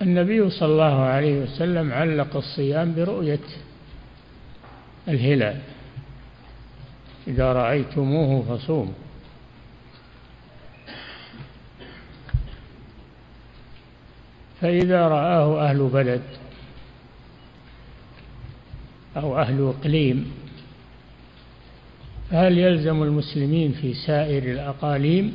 النبي صلى الله عليه وسلم علق الصيام برؤية الهلال: إذا رأيتموه فصوموا. فإذا رآه أهل بلد أو أهل إقليم، فهل يلزم المسلمين في سائر الأقاليم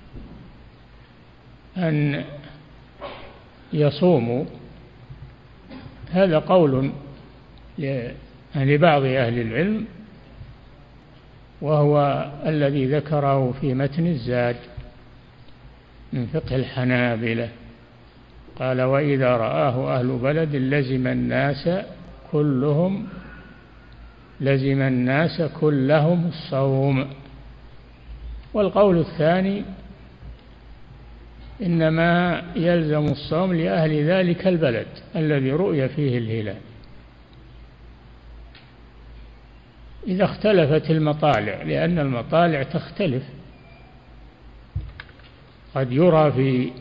أن يصوموا؟ هذا قول لبعض أهل العلم، وهو الذي ذكره في متن الزاد من فقه الحنابلة. قال: وإذا رآه أهل بلد لزم الناس كلهم الصوم. والقول الثاني: إنما يلزم الصوم لأهل ذلك البلد الذي رؤي فيه الهلال. إذا اختلفت المطالع، لأن المطالع تختلف، قد يرى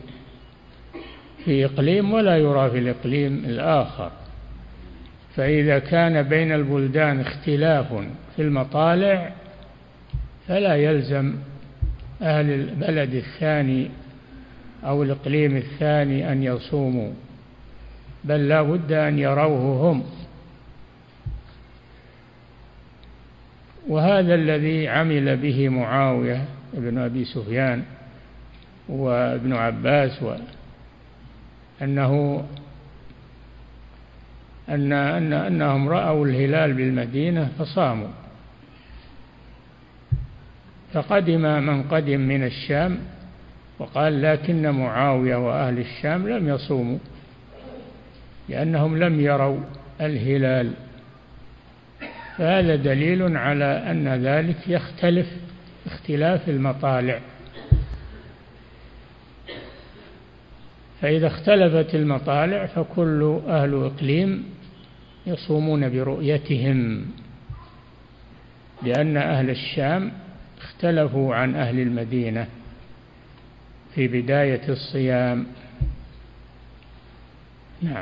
في إقليم ولا يرى في الإقليم الآخر، فإذا كان بين البلدان اختلاف في المطالع فلا يلزم أهل البلد الثاني أو الإقليم الثاني أن يصوموا، بل لا بد أن يروه هم. وهذا الذي عمل به معاوية بن أبي سفيان وابن عباس، أنهم رأوا الهلال بالمدينة فصاموا. فقدم من قدم من الشام وقال: لكن معاوية وأهل الشام لم يصوموا لأنهم لم يروا الهلال. فهذا دليل على أن ذلك يختلف اختلاف المطالع. فإذا اختلفت المطالع فكل أهل إقليم يصومون برؤيتهم، لأن أهل الشام اختلفوا عن أهل المدينة في بداية الصيام. نعم.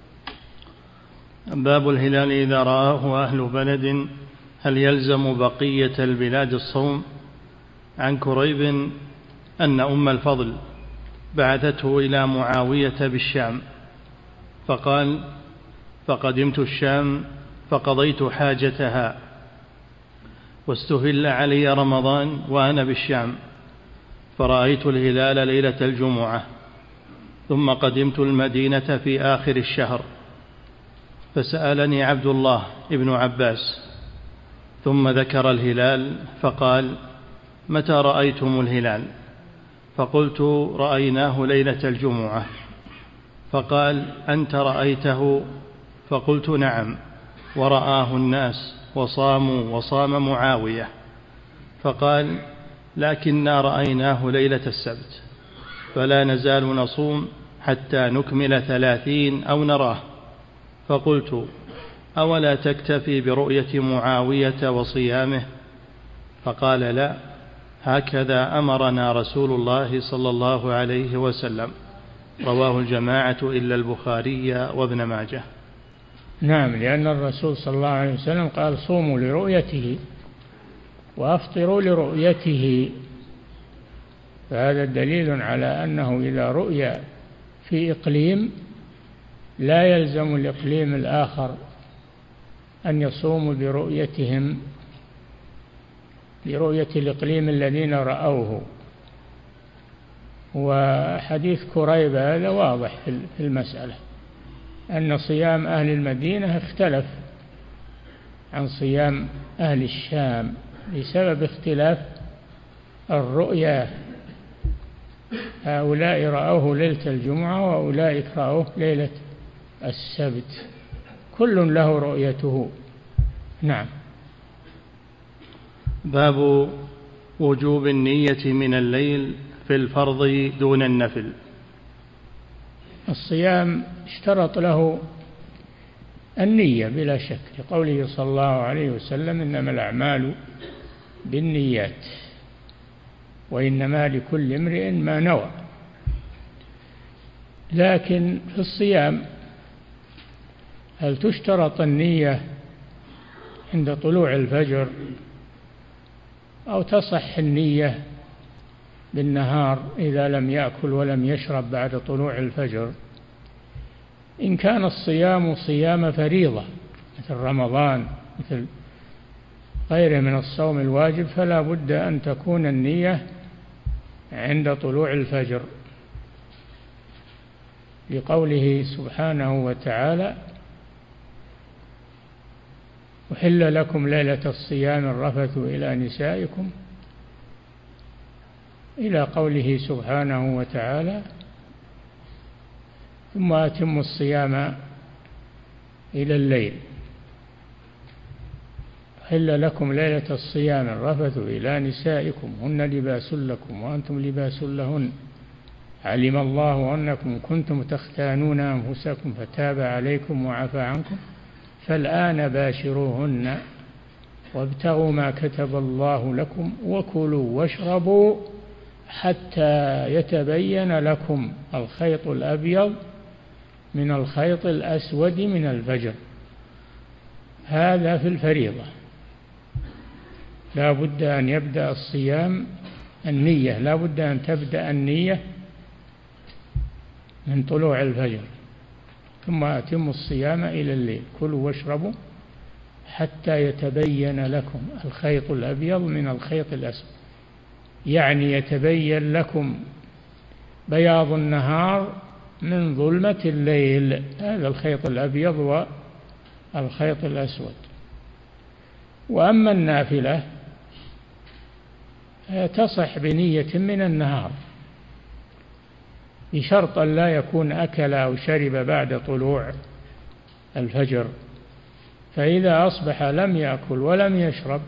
باب الهلال إذا رآه أهل بلد هل يلزم بقية البلاد الصوم؟ عن كريب أن أم الفضل بعثته إلى معاوية بالشام، فقال: فقدمت الشام فقضيت حاجتها، واستهل علي رمضان وأنا بالشام، فرأيت الهلال ليلة الجمعة، ثم قدمت المدينة في آخر الشهر، فسألني عبد الله ابن عباس، ثم ذكر الهلال فقال: متى رأيتم الهلال؟ فقلت: رأيناه ليلة الجمعة. فقال: أنت رأيته؟ فقلت: نعم، ورآه الناس وصاموا وصام معاوية. فقال: لكننا رأيناه ليلة السبت، فلا نزال نصوم حتى نكمل 30 أو نراه. فقلت: أولا تكتفي برؤية معاوية وصيامه؟ فقال: لا، هكذا أمرنا رسول الله صلى الله عليه وسلم. رواه الجماعة إلا البخاري وابن ماجه. نعم، لأن الرسول صلى الله عليه وسلم قال: صوموا لرؤيته وأفطروا لرؤيته. فهذا دليل على أنه إذا رؤي في إقليم لا يلزم الإقليم الآخر أن يصوموا برؤيتهم، لرؤية الإقليم الذين رأوه. وحديث كريب هذا واضح في المسألة، أن صيام أهل المدينة اختلف عن صيام أهل الشام بسبب اختلاف الرؤيا. هؤلاء رأوه ليلة الجمعة وأولئك رأوه ليلة السبت، كل له رؤيته. نعم. باب وجوب النية من الليل في الفرض دون النفل. الصيام اشترط له النية بلا شك، لقوله صلى الله عليه وسلم: إنما الأعمال بالنيات وإنما لكل امرئ ما نوى. لكن في الصيام هل تشترط النية عند طلوع الفجر أو تصح النية بالنهار إذا لم يأكل ولم يشرب بعد طلوع الفجر؟ إن كان الصيام صيام فريضة مثل رمضان مثل غيره من الصوم الواجب فلا بد أن تكون النية عند طلوع الفجر، لقوله سبحانه وتعالى: أحل لكم ليلة الصيام الرفث إلى نسائكم، إلى قوله سبحانه وتعالى: ثم أتموا الصيام إلى الليل. أحل لكم ليلة الصيام الرفث إلى نسائكم هن لباس لكم وأنتم لباس لهن، علم الله أنكم كنتم تختانون أنفسكم فتاب عليكم وعفى عنكم فالآن باشروهن وابتغوا ما كتب الله لكم وكلوا واشربوا حتى يتبين لكم الخيط الأبيض من الخيط الأسود من الفجر. هذا في الفريضة لا بد أن يبدأ الصيام النية، لا بد أن تبدأ النية من طلوع الفجر. ثم أتموا الصيام إلى الليل، كلوا واشربوا حتى يتبين لكم الخيط الأبيض من الخيط الأسود، يعني يتبين لكم بياض النهار من ظلمة الليل، هذا الخيط الأبيض والخيط الأسود. وأما النافلة تصح بنية من النهار بشرط أن لا يكون أكل أو شرب بعد طلوع الفجر، فإذا أصبح لم يأكل ولم يشرب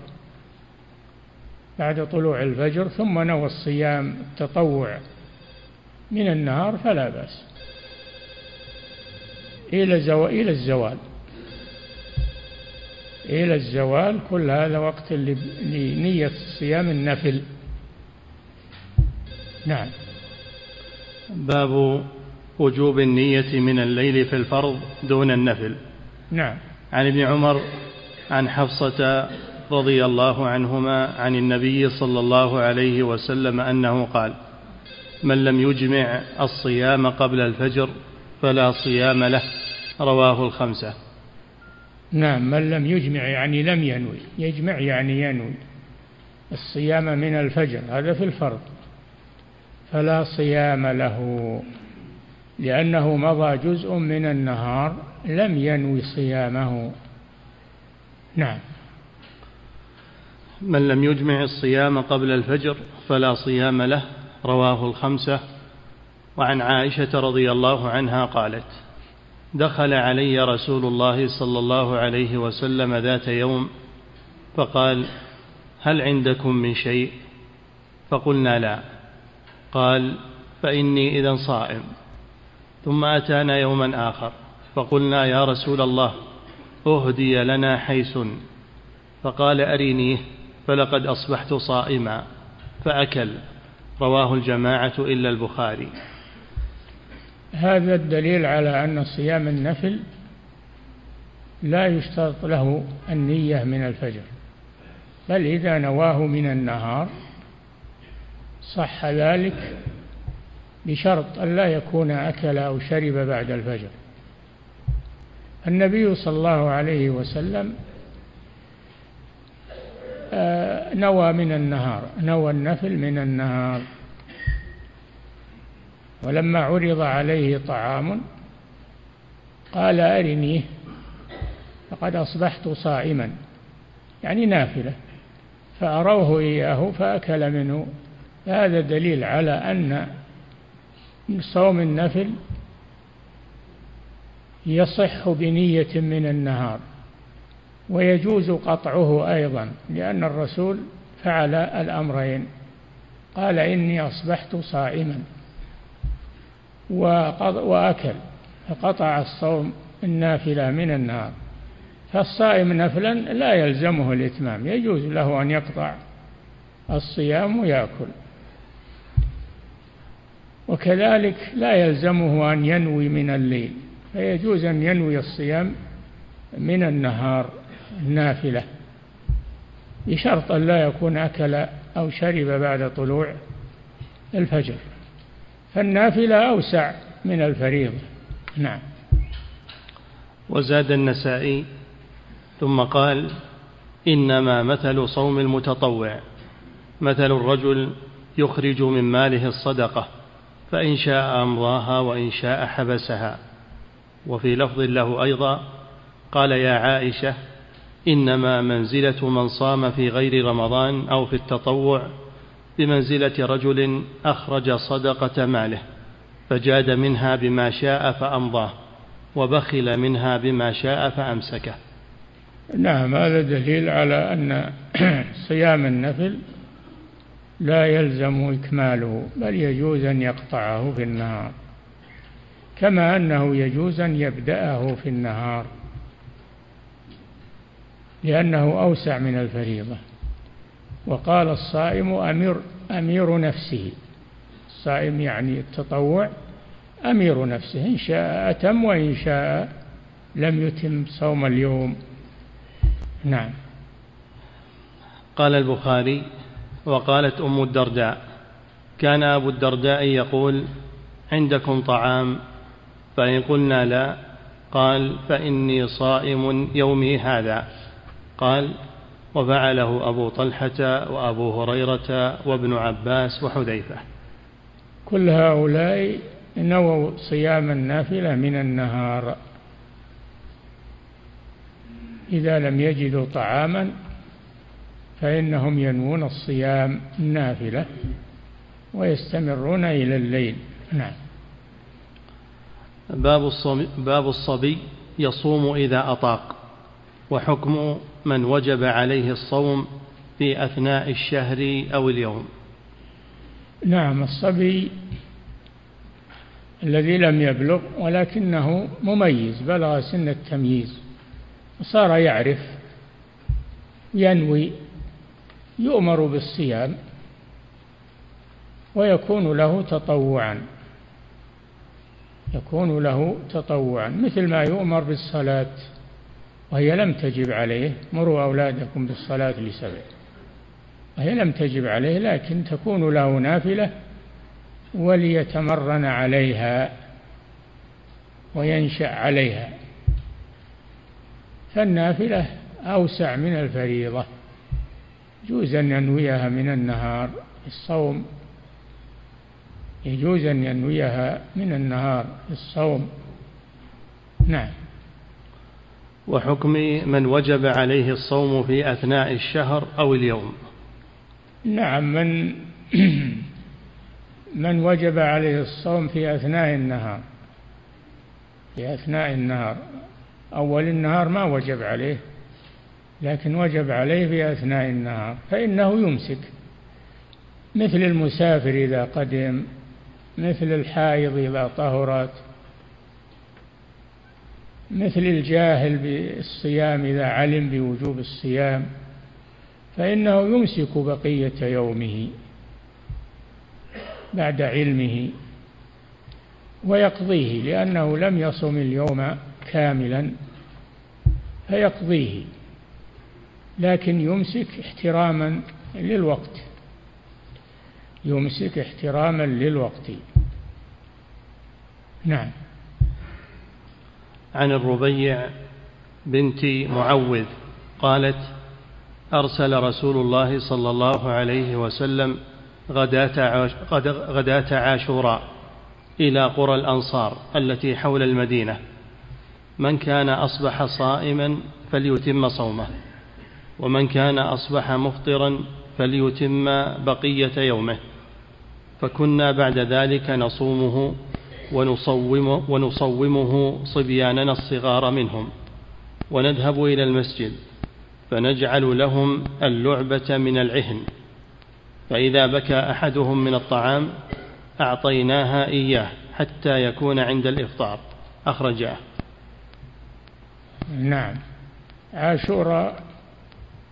بعد طلوع الفجر ثم نوى الصيام التطوع من النهار فلا بأس إلى الزوال كل هذا وقت لنية صيام النفل. نعم. باب وجوب النية من الليل في الفرض دون النفل. نعم. عن ابن عمر عن حفصة رضي الله عنهما عن النبي صلى الله عليه وسلم أنه قال: من لم يجمع الصيام قبل الفجر فلا صيام له، رواه الخمسة. نعم. من لم يجمع يعني لم ينوي، يجمع يعني ينوي الصيام من الفجر، هذا في الفرض، فلا صيام له لأنه مضى جزء من النهار لم ينوي صيامه. نعم. من لم يجمع الصيام قبل الفجر فلا صيام له، رواه الخمسة. وعن عائشة رضي الله عنها قالت: دخل علي رسول الله صلى الله عليه وسلم ذات يوم فقال: هل عندكم من شيء؟ فقلنا: لا. قال: فإني إذن صائم. ثم أتانا يوما آخر فقلنا: يا رسول الله أهدي لنا حيث. فقال: أرينيه، فلقد أصبحت صائما، فأكل. رواه الجماعة إلا البخاري. هذا الدليل على أن صيام النفل لا يشترط له النية من الفجر، بل إذا نواه من النهار صح ذلك بشرط أن لا يكون أكل أو شرب بعد الفجر. النبي صلى الله عليه وسلم نوى من النهار، نوى النفل من النهار، ولما عرض عليه طعام قال: أرنيه، فقد أصبحت صائما، يعني نافلة، فأروه إياه فأكل منه. هذا دليل على أن صوم النفل يصح بنية من النهار، ويجوز قطعه أيضا، لأن الرسول فعل الأمرين، قال: إني أصبحت صائما، وأكل، فقطع الصوم النافلة من النهار. فالصائم نفلا لا يلزمه الإتمام، يجوز له أن يقطع الصيام ويأكل. وكذلك لا يلزمه أن ينوي من الليل، فيجوز أن ينوي الصيام من النهار النافلة، بشرط أن لا يكون أكل أو شرب بعد طلوع الفجر، فالنافلة أوسع من الفريضة. نعم. وزاد النسائي ثم قال: إنما مثل صوم المتطوع مثل الرجل يخرج من ماله الصدقة، فإن شاء أمضاها وإن شاء حبسها. وفي لفظ له أيضا قال: يا عائشة، إنما منزلة من صام في غير رمضان أو في التطوع بمنزلة رجل أخرج صدقة ماله فجاد منها بما شاء فأمضاه، وبخل منها بما شاء فأمسكه. نعم، هذا دليل على أن صيام النفل لا يلزم إكماله، بل يجوز أن يقطعه في النهار، كما أنه يجوز أن يبدأه في النهار، لأنه أوسع من الفريضة. وقال: الصائم أمير نفسه. الصائم يعني التطوع أمير نفسه، إن شاء أتم وإن شاء لم يتم صوم اليوم. نعم. قال البخاري: وقالت أم الدرداء: كان أبو الدرداء يقول: عندكم طعام؟ فإن قلنا لا، قال: فإني صائم يومي هذا. قال: وفعله أبو طلحة وأبو هريرة وابن عباس وحذيفة. كل هؤلاء نووا صيام النافلة من النهار، إذا لم يجدوا طعاما فإنهم ينوون الصيام النافلة ويستمرون إلى الليل. نعم. باب الصبي يصوم إذا أطاق، وحكم من وجب عليه الصوم في أثناء الشهر أو اليوم. نعم، الصبي الذي لم يبلغ ولكنه مميز، بلغ سن التمييز وصار يعرف ينوي، يؤمر بالصيام ويكون له تطوعا، يكون له تطوعا مثل ما يؤمر بالصلاة وهي لم تجب عليه. مروا أولادكم بالصلاة لسبع، وهي لم تجب عليه لكن تكون له نافلة وليتمرن عليها وينشأ عليها، فالنافلة أوسع من الفريضة، يجوز أن ينويها من النهار. الصوم يجوز أن ينويها من النهار الصوم. نعم. وحكم من وجب عليه الصوم في أثناء الشهر أو اليوم. نعم، من وجب عليه الصوم في أثناء النهار، في أثناء النهار، أول النهار ما وجب عليه لكن وجب عليه في أثناء النهار، فإنه يمسك، مثل المسافر إذا قدم، مثل الحائض إذا طهرت، مثل الجاهل بالصيام إذا علم بوجوب الصيام، فإنه يمسك بقية يومه بعد علمه ويقضيه، لأنه لم يصم اليوم كاملا فيقضيه، لكن يمسك احتراما للوقت، يمسك احتراما للوقت. نعم. عن الربيع بنت معوذ قالت: أرسل رسول الله صلى الله عليه وسلم غداة عاشوراء إلى قرى الأنصار التي حول المدينة: من كان أصبح صائما فليتم صومه، ومن كان أصبح مفطرا فليتم بقية يومه. فكنا بعد ذلك نصومه ونصومه صبياننا الصغار منهم، ونذهب إلى المسجد فنجعل لهم اللعبة من العهن، فإذا بكى أحدهم من الطعام أعطيناها إياه حتى يكون عند الإفطار. أخرجاه. نعم. عاشوراء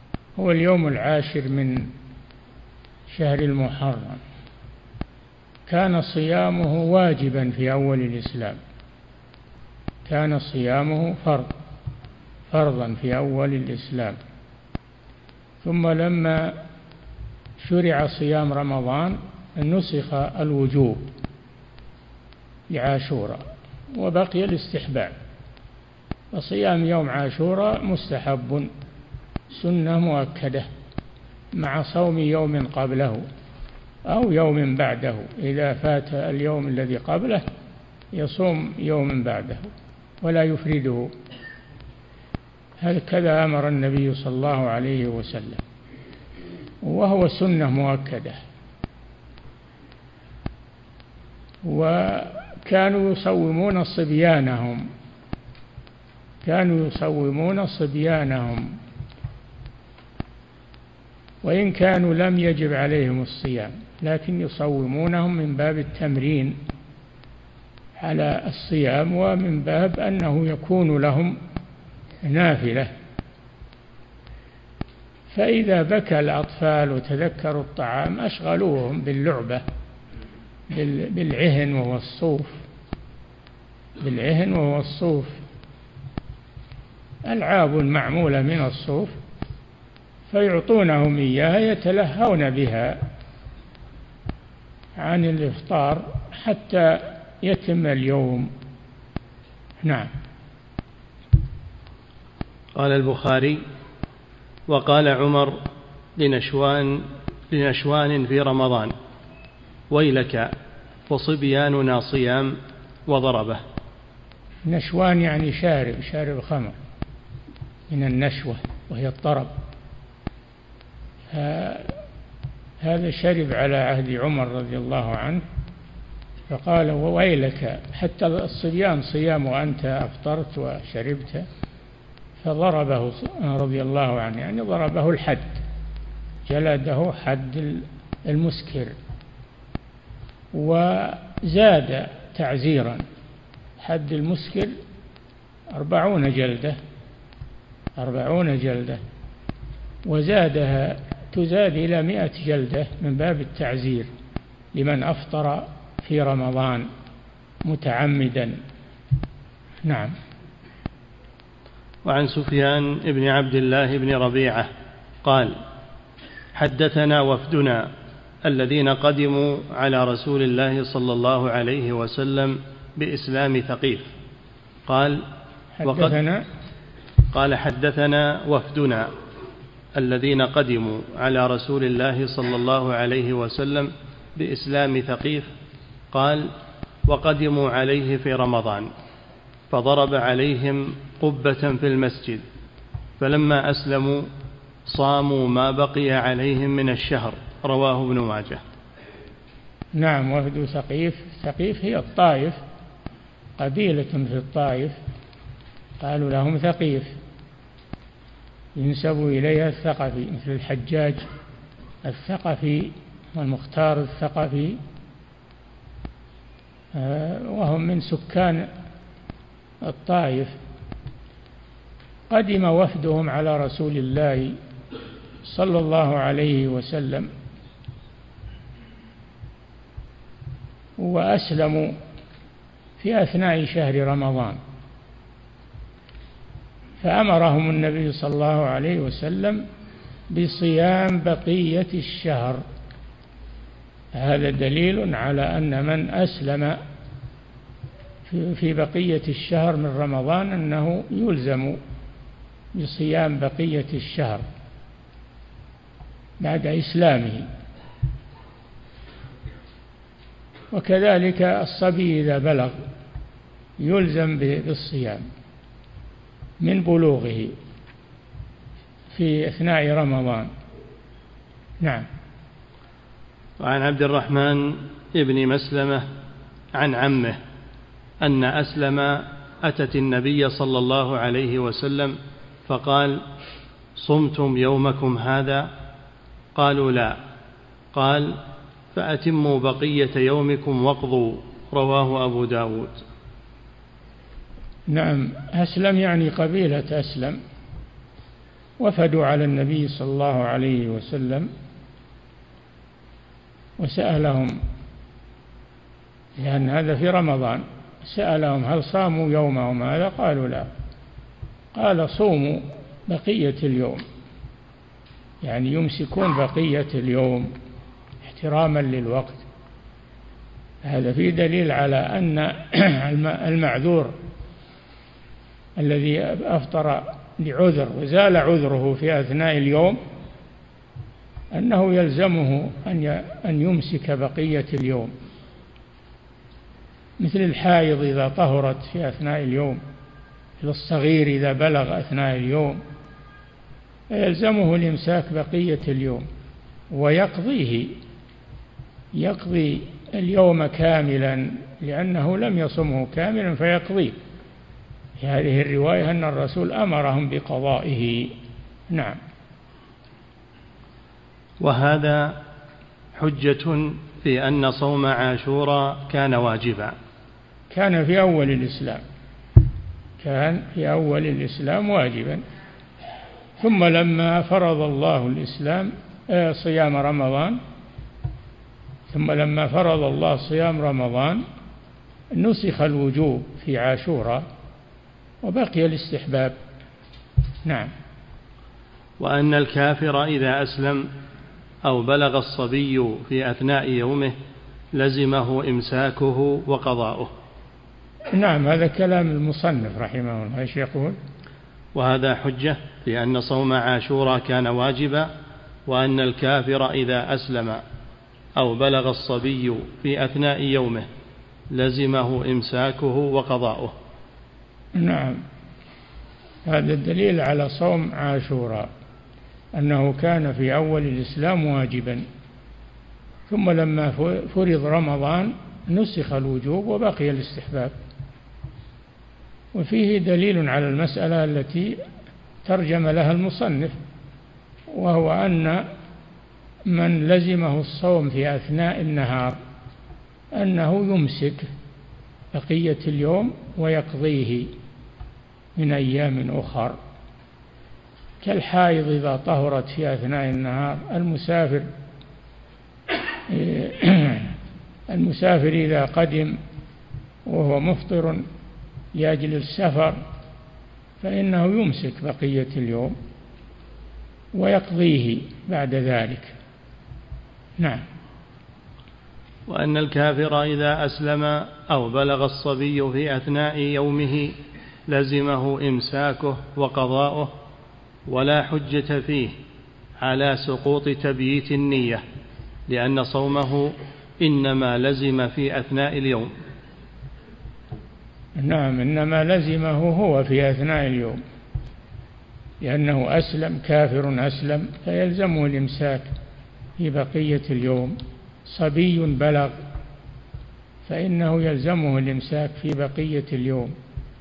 هو اليوم 10 من شهر المحرم، كان صيامه واجبا في أول الإسلام، كان صيامه فرضا في أول الإسلام، ثم لما شرع صيام رمضان نسخ الوجوب لعاشوراء وبقي الاستحباب، فصيام يوم عاشوراء مستحب سنة مؤكدة مع صوم يوم قبله أو يوم بعده، إذا فات اليوم الذي قبله يصوم يوم بعده ولا يفرده، هكذا أمر النبي صلى الله عليه وسلم، وهو سنة مؤكدة. وكانوا يصومون صبيانهم، كانوا يصومون صبيانهم وإن كانوا لم يجب عليهم الصيام، لكن يصومونهم من باب التمرين على الصيام ومن باب أنه يكون لهم نافلة. فإذا بكى الأطفال وتذكروا الطعام أشغلوهم باللعبة بالعهن وهو الصوف، بالعهن وهو الصوف، ألعاب معمولة من الصوف، فيعطونهم إياها يتلهون بها عن الإفطار حتى يتم اليوم. نعم. قال البخاري: وقال عمر لنشوان في رمضان: ويلك وصبياننا صيام، وضربه. نشوان يعني شارب خمر من النشوة وهي الطرب، هذا شرب على عهد عمر رضي الله عنه، فقال: وويلك، حتى الصبيان صيام وأنت أفطرت وشربت، فضربه رضي الله عنه، يعني ضربه الحد، جلده حد المسكر، وزاد تعزيرا، حد المسكر 40 جلدة، وزادها تزاد إلى 100 جلدة من باب التعزير لمن أفطر في رمضان متعمدا. نعم. وعن سفيان بن عبد الله بن ربيعة قال: حدثنا وفدنا الذين قدموا على رسول الله صلى الله عليه وسلم بإسلام ثقيف. قال: حدثنا وفدنا الذين قدموا على رسول الله صلى الله عليه وسلم بإسلام ثقيف. قال: وقدموا عليه في رمضان، فضرب عليهم قبة في المسجد، فلما أسلموا صاموا ما بقي عليهم من الشهر. رواه ابن ماجه. نعم. وفد ثقيف هي الطائف، قبيلة في الطائف قالوا لهم ثقيف، ينسب إليها الثقفي، مثل الحجاج الثقفي والمختار الثقفي، وهم من سكان الطائف. قدم وفدهم على رسول الله صلى الله عليه وسلم وأسلموا في أثناء شهر رمضان، فأمرهم النبي صلى الله عليه وسلم بصيام بقية الشهر. هذا دليل على أن من أسلم في بقية الشهر من رمضان أنه يلزم بصيام بقية الشهر بعد إسلامه. وكذلك الصبي إذا بلغ يلزم بالصيام من بلوغه في أثناء رمضان. نعم. وعن عبد الرحمن ابن مسلمة عن عمه أن أسلم أتت النبي صلى الله عليه وسلم فقال: صمتم يومكم هذا؟ قالوا: لا. قال: فأتموا بقية يومكم واقضوا. رواه أبو داود. نعم. أسلم يعني قبيلة أسلم، وفدوا على النبي صلى الله عليه وسلم وسألهم لأن هذا في رمضان. سألهم هل صاموا يومهم هذا؟ قالوا لا. قال صوموا بقية اليوم، يعني يمسكون بقية اليوم احتراما للوقت. هذا فيه دليل على أن المعذور الذي أفطر لعذر وزال عذره في أثناء اليوم أنه يلزمه أن يمسك بقية اليوم، مثل الحائض إذا طهرت في أثناء اليوم، مثل الصغير إذا بلغ أثناء اليوم، فيلزمه الإمساك بقية اليوم ويقضيه، يقضي اليوم كاملا لأنه لم يصمه كاملا فيقضيه. في هذه الرواية أن الرسول أمرهم بقضائه. نعم. وهذا حجة في أن صوم عاشوراء كان واجبا. كان في أول الإسلام، كان في أول الإسلام واجبا، ثم لما فرض الله الإسلام صيام رمضان، ثم لما فرض الله صيام رمضان نسخ الوجوب في عاشوراء وبقي الاستحباب. نعم. وأن الكافر إذا أسلم أو بلغ الصبي في أثناء يومه لزمه إمساكه وقضاؤه. نعم، هذا كلام المصنف رحمه الله. ايش يقول؟ وهذا حجة في أن صوم عاشوراء كان واجبا، وأن الكافر إذا أسلم أو بلغ الصبي في أثناء يومه لزمه إمساكه وقضاؤه. نعم، هذا الدليل على صوم عاشوراء أنه كان في أول الإسلام واجبا، ثم لما فرض رمضان نسخ الوجوب وبقي الاستحباب. وفيه دليل على المسألة التي ترجم لها المصنف، وهو أن من لزمه الصوم في أثناء النهار أنه يمسك بقية اليوم ويقضيه من أيام أخر، كالحائض إذا طهرت في أثناء النهار، المسافر إذا قدم وهو مفطر لأجل السفر فإنه يمسك بقية اليوم ويقضيه بعد ذلك. نعم. وأن الكافر إذا أسلم أو بلغ الصبي في أثناء يومه لزمه إمساكه وقضاؤه، ولا حجة فيه على سقوط تبييت النية، لأن صومه إنما لزم في أثناء اليوم. نعم، إنما لزمه هو في أثناء اليوم، لأنه أسلم، كافر أسلم فيلزمه الإمساك في بقية اليوم. صبي بلغ فإنه يلزمه الإمساك في بقية اليوم،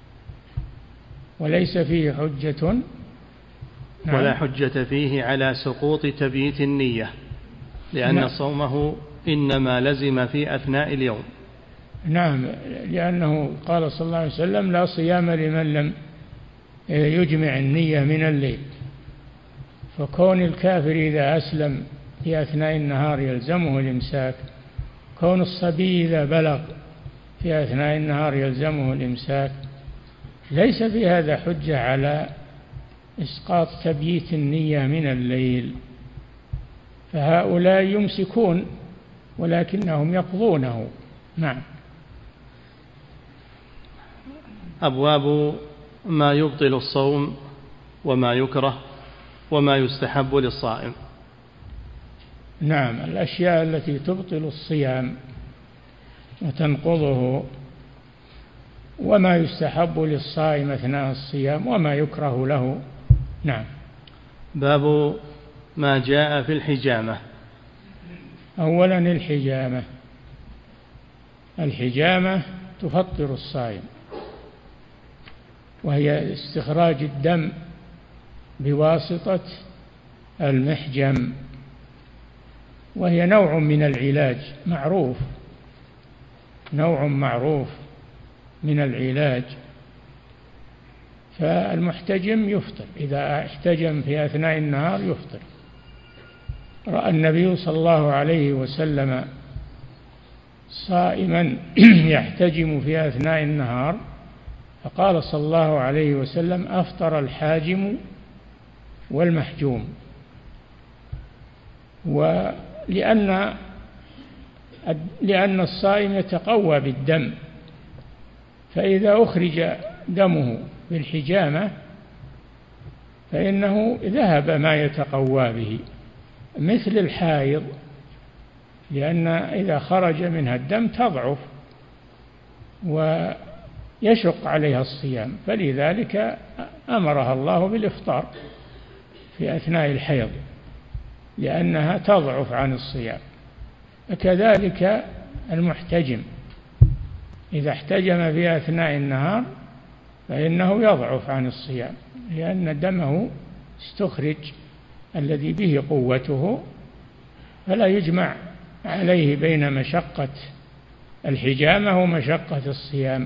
وليس فيه حجة. نعم. ولا حجة فيه على سقوط تبييت النية، لأن نعم. صومه إنما لزم في أثناء اليوم. نعم، لأنه قال صلى الله عليه وسلم: لا صيام لمن لم يجمع النية من الليل. فكون الكافر إذا أسلم في أثناء النهار يلزمه الإمساك، كون الصبي إذا بلغ في أثناء النهار يلزمه الإمساك، ليس في هذا حجة على إسقاط تبييت النية من الليل. فهؤلاء يمسكون ولكنهم يقضونه. نعم. أبواب ما يبطل الصوم وما يكره وما يستحب للصائم. نعم، الأشياء التي تبطل الصيام وتنقضه، وما يستحب للصائم أثناء الصيام، وما يكره له. نعم. باب ما جاء في الحجامة. أولا الحجامة تفطر الصائم، وهي استخراج الدم بواسطة المحجم، وهي نوع من العلاج معروف، نوع معروف من العلاج. فالمحتجم يفطر، إذا احتجم في أثناء النهار يفطر. رأى النبي صلى الله عليه وسلم صائما يحتجم في أثناء النهار، فقال صلى الله عليه وسلم: أفطر الحاجم والمحجوم. ولأن الصائم يتقوى بالدم، فإذا أخرج دمه بالحجامة فإنه ذهب ما يتقوى به، مثل الحائض، لأن إذا خرج منها الدم تضعف ويشق عليها الصيام، فلذلك أمرها الله بالإفطار في أثناء الحيض لأنها تضعف عن الصيام. وكذلك المحتجم إذا احتجم في أثناء النهار فإنه يضعف عن الصيام، لأن دمه استخرج الذي به قوته، فلا يجمع عليه بين مشقة الحجامة ومشقة الصيام،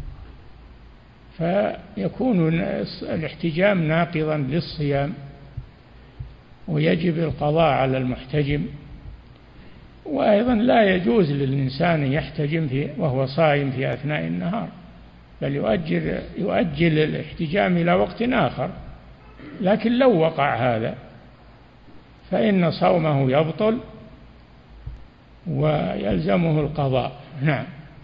فيكون الاحتجام ناقضا للصيام، ويجب القضاء على المحتجم. وأيضا لا يجوز للإنسان يحتجم وهو صائم في أثناء النهار، بل يؤجل الاحتجام إلى وقت آخر. لكن لو وقع هذا فإن صومه يبطل ويلزمه القضاء. نعم.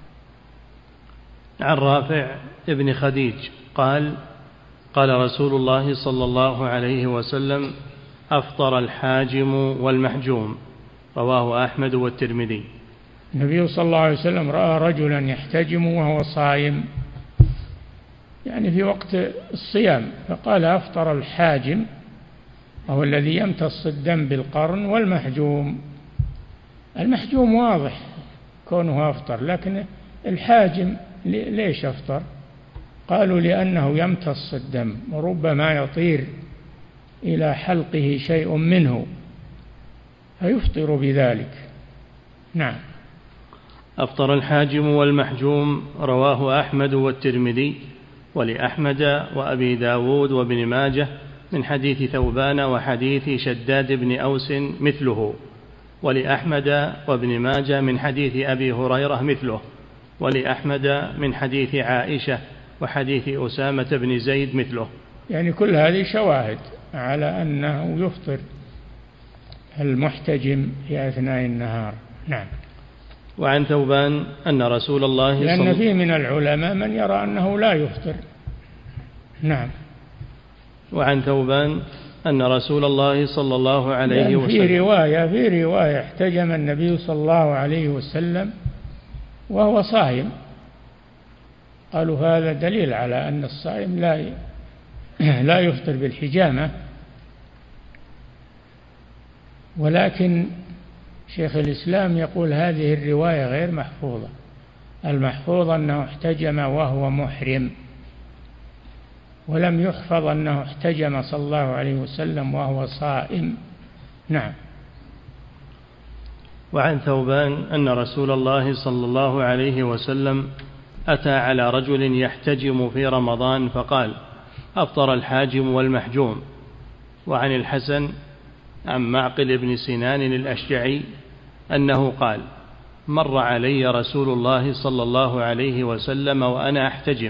عن رافع ابن خديج قال: قال رسول الله صلى الله عليه وسلم: أفطر الحاجم والمحجوم، رواه أحمد والترمذي. النبي صلى الله عليه وسلم رأى رجلا يحتجم وهو صائم، يعني في وقت الصيام، فقال: أفطر الحاجم، وهو الذي يمتص الدم بالقرن، والمحجوم. المحجوم واضح كونه أفطر، لكن الحاجم ليش أفطر؟ قالوا: لأنه يمتص الدم وربما يطير إلى حلقه شيء منه فيفطر بذلك. نعم. أفطر الحاجم والمحجوم، رواه أحمد والترمذي، ولأحمد وأبي داود وابن ماجه من حديث ثوبان وحديث شداد بن أوس مثله، ولأحمد وابن ماجه من حديث أبي هريرة مثله، ولأحمد من حديث عائشة وحديث أسامة بن زيد مثله. يعني كل هذه شواهد على أنه يفطر المحتجم في أثناء النهار. نعم. وعن ثوبان أن رسول الله لأن فيه من العلماء من يرى أنه لا يفطر. نعم. وعن ثوبان أن رسول الله صلى الله عليه وسلم في رواية احتجم النبي صلى الله عليه وسلم وهو صائم، قالوا هذا دليل على أن الصائم لا يفطر بالحجامة. ولكن شيخ الإسلام يقول هذه الرواية غير محفوظة، المحفوظ أنه احتجم وهو محرم، ولم يحفظ أنه احتجم صلى الله عليه وسلم وهو صائم. نعم. وعن ثوبان أن رسول الله صلى الله عليه وسلم أتى على رجل يحتجم في رمضان فقال: أفطر الحاجم والمحجوم. وعن الحسن عن معقل بن سنان الأشجعي أنه قال: مر علي رسول الله صلى الله عليه وسلم وأنا أحتجم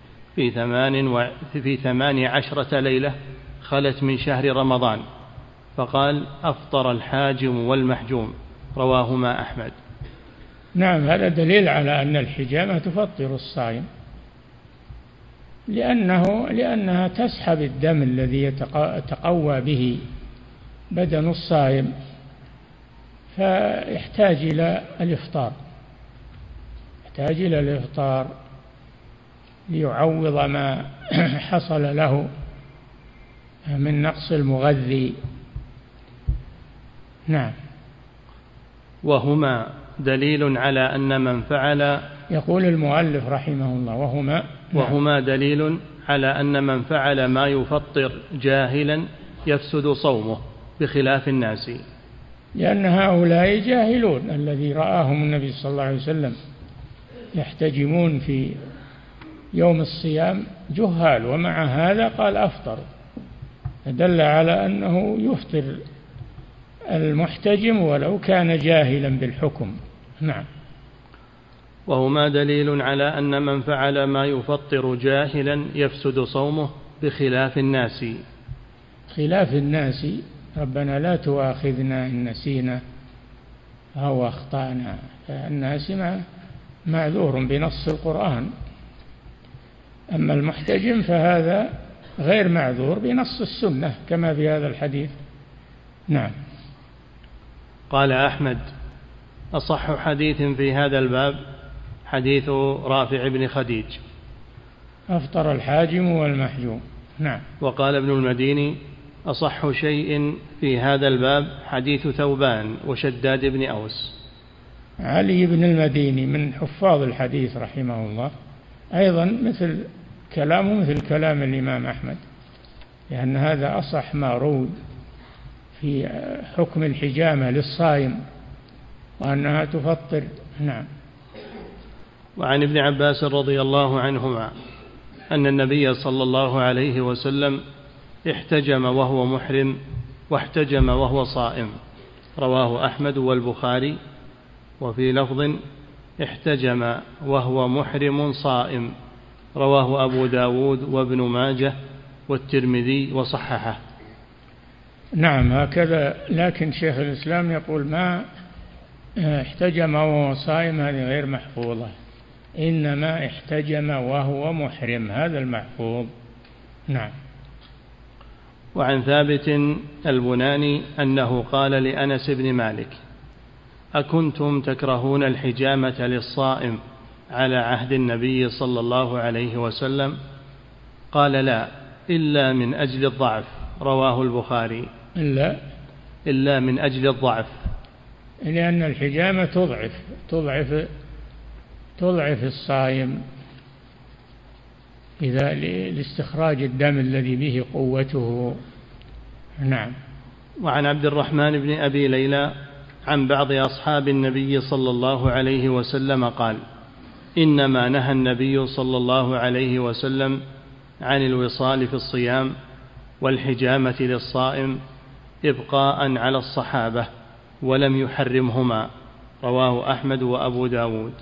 في 18 ليلة خلت من شهر رمضان، فقال: أفطر الحاجم والمحجوم، رواهما أحمد. نعم، هذا دليل على أن الحجامة تفطر الصائم، لأنها تسحب الدم الذي يتقوى به بدن الصائم، فيحتاج إلى الإفطار، ليعوض ما حصل له من نقص المغذي. نعم. وهما دليل على أن من فعل، يقول المؤلف رحمه الله: وهما دليل على أن من فعل ما يفطر جاهلا يفسد صومه بخلاف الناس، لأن هؤلاء جاهلون، الذي رآهم النبي صلى الله عليه وسلم يحتجمون في يوم الصيام جهال، ومع هذا قال أفطر، فدل على أنه يفطر المحتجم ولو كان جاهلا بالحكم. نعم. وهما دليل على أن من فعل ما يفطر جاهلا يفسد صومه بخلاف الناس. خلاف الناس، ربنا لا تؤاخذنا إن نسينا أو أخطأنا، فالناس معذور بنص القرآن. أما المحتجم فهذا غير معذور بنص السنة كما في هذا الحديث. نعم. قال أحمد: أصح حديث في هذا الباب حديث رافع بن خديج: أفطر الحاجم والمحجوم. نعم. وقال ابن المديني: أصح شيء في هذا الباب حديث ثوبان وشداد بن أوس. علي بن المديني من حفاظ الحديث رحمه الله، أيضا مثل كلام الإمام أحمد، لأن هذا أصح ما روي في حكم الحجامة للصائم وأنها تفطر. نعم. وعن ابن عباس رضي الله عنهما أن النبي صلى الله عليه وسلم احتجم وهو محرم واحتجم وهو صائم، رواه أحمد والبخاري. وفي لفظ: احتجم وهو محرم صائم، رواه أبو داود وابن ماجه والترمذي وصححه. نعم هكذا، لكن شيخ الإسلام يقول ما احتجم وهو صائم هذه غير محفوظة، إنما احتجم وهو محرم، هذا المحفوظ. نعم. وعن ثابت البناني أنه قال لأنس بن مالك: أكنتم تكرهون الحجامة للصائم على عهد النبي صلى الله عليه وسلم؟ قال: لا، إلا من أجل الضعف، رواه البخاري. إلا من أجل الضعف، لأن الحجامة تضعف الصائم إذا لاستخراج الدم الذي به قوته. نعم. وعن عبد الرحمن بن أبي ليلى عن بعض أصحاب النبي صلى الله عليه وسلم قال: إنما نهى النبي صلى الله عليه وسلم عن الوصال في الصيام والحجامة للصائم إبقاء على الصحابة، ولم يحرمهما، رواه أحمد وأبو داود.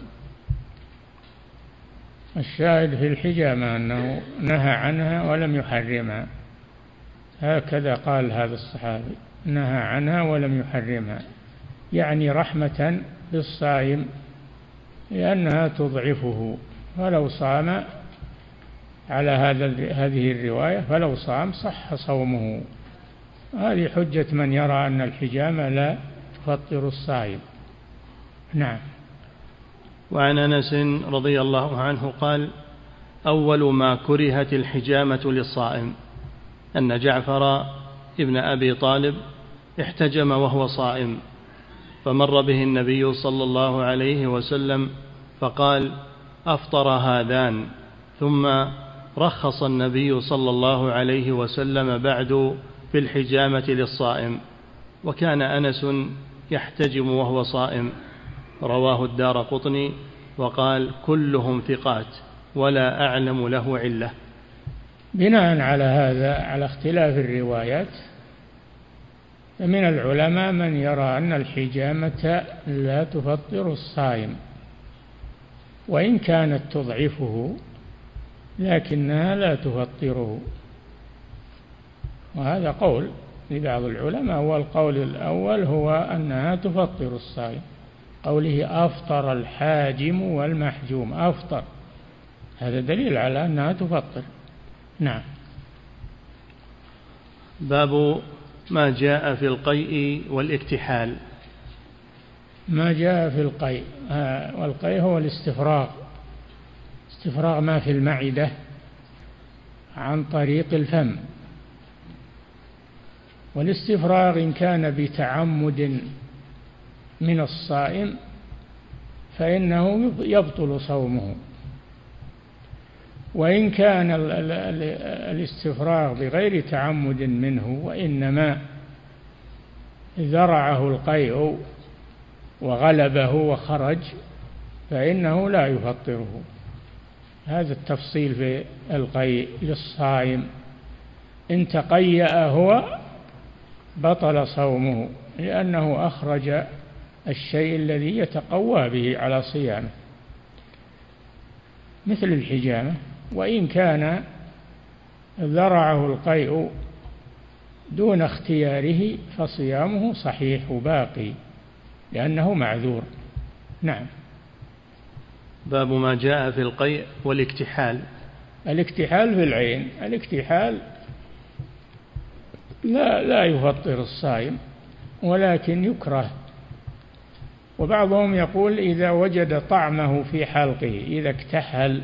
الشاهد في الحجامة أنه نهى عنها ولم يحرمها، هكذا قال هذا الصحابي: نهى عنها ولم يحرمها، يعني رحمة بالصائم لأنها تضعفه، فلو صام على هذه الرواية فلو صام صح صومه. هذه حجة من يرى أن الحجامة لا تفطر الصائم. نعم. وعن أنس رضي الله عنه قال: أول ما كرهت الحجامة للصائم أن جعفر ابن أبي طالب احتجم وهو صائم، فمر به النبي صلى الله عليه وسلم فقال: أفطر هذان، ثم رخص النبي صلى الله عليه وسلم بعد في الحجامة للصائم، وكان أنس يحتجم وهو صائم، رواه الدارقطني وقال: كلهم ثقات ولا أعلم له علة. بناء على هذا، على اختلاف الروايات، فمن العلماء من يرى أن الحجامة لا تفطر الصائم وإن كانت تضعفه، لكنها لا تفطره، وهذا قول لبعض العلماء، والقول الأول هو أنها تفطر الصائم، قوله أفطر الحاجم والمحجوم، أفطر، هذا دليل على أنها تفطر. نعم. باب ما جاء في القيء والاكتحال. ما جاء في القيء، والقيء هو الاستفراغ، استفراغ ما في المعدة عن طريق الفم، والاستفراغ إن كان بتعمد من الصائم فإنه يبطل صومه، وإن كان الاستفراغ بغير تعمد منه وإنما ذرعه القيء وغلبه وخرج فإنه لا يفطره. هذا التفصيل في القيء للصائم، إن تقيأ هو بطل صومه، لأنه أخرج الشيء الذي يتقوى به على صيامه. مثل الحجامة. وإن كان ذرعه القيء دون اختياره فصيامه صحيح باقي لأنه معذور. نعم. باب ما جاء في القيء والاكتحال. الاكتحال في العين، الاكتحال لا يفطر الصائم ولكن يكره. وبعضهم يقول إذا وجد طعمه في حلقه، إذا اكتحل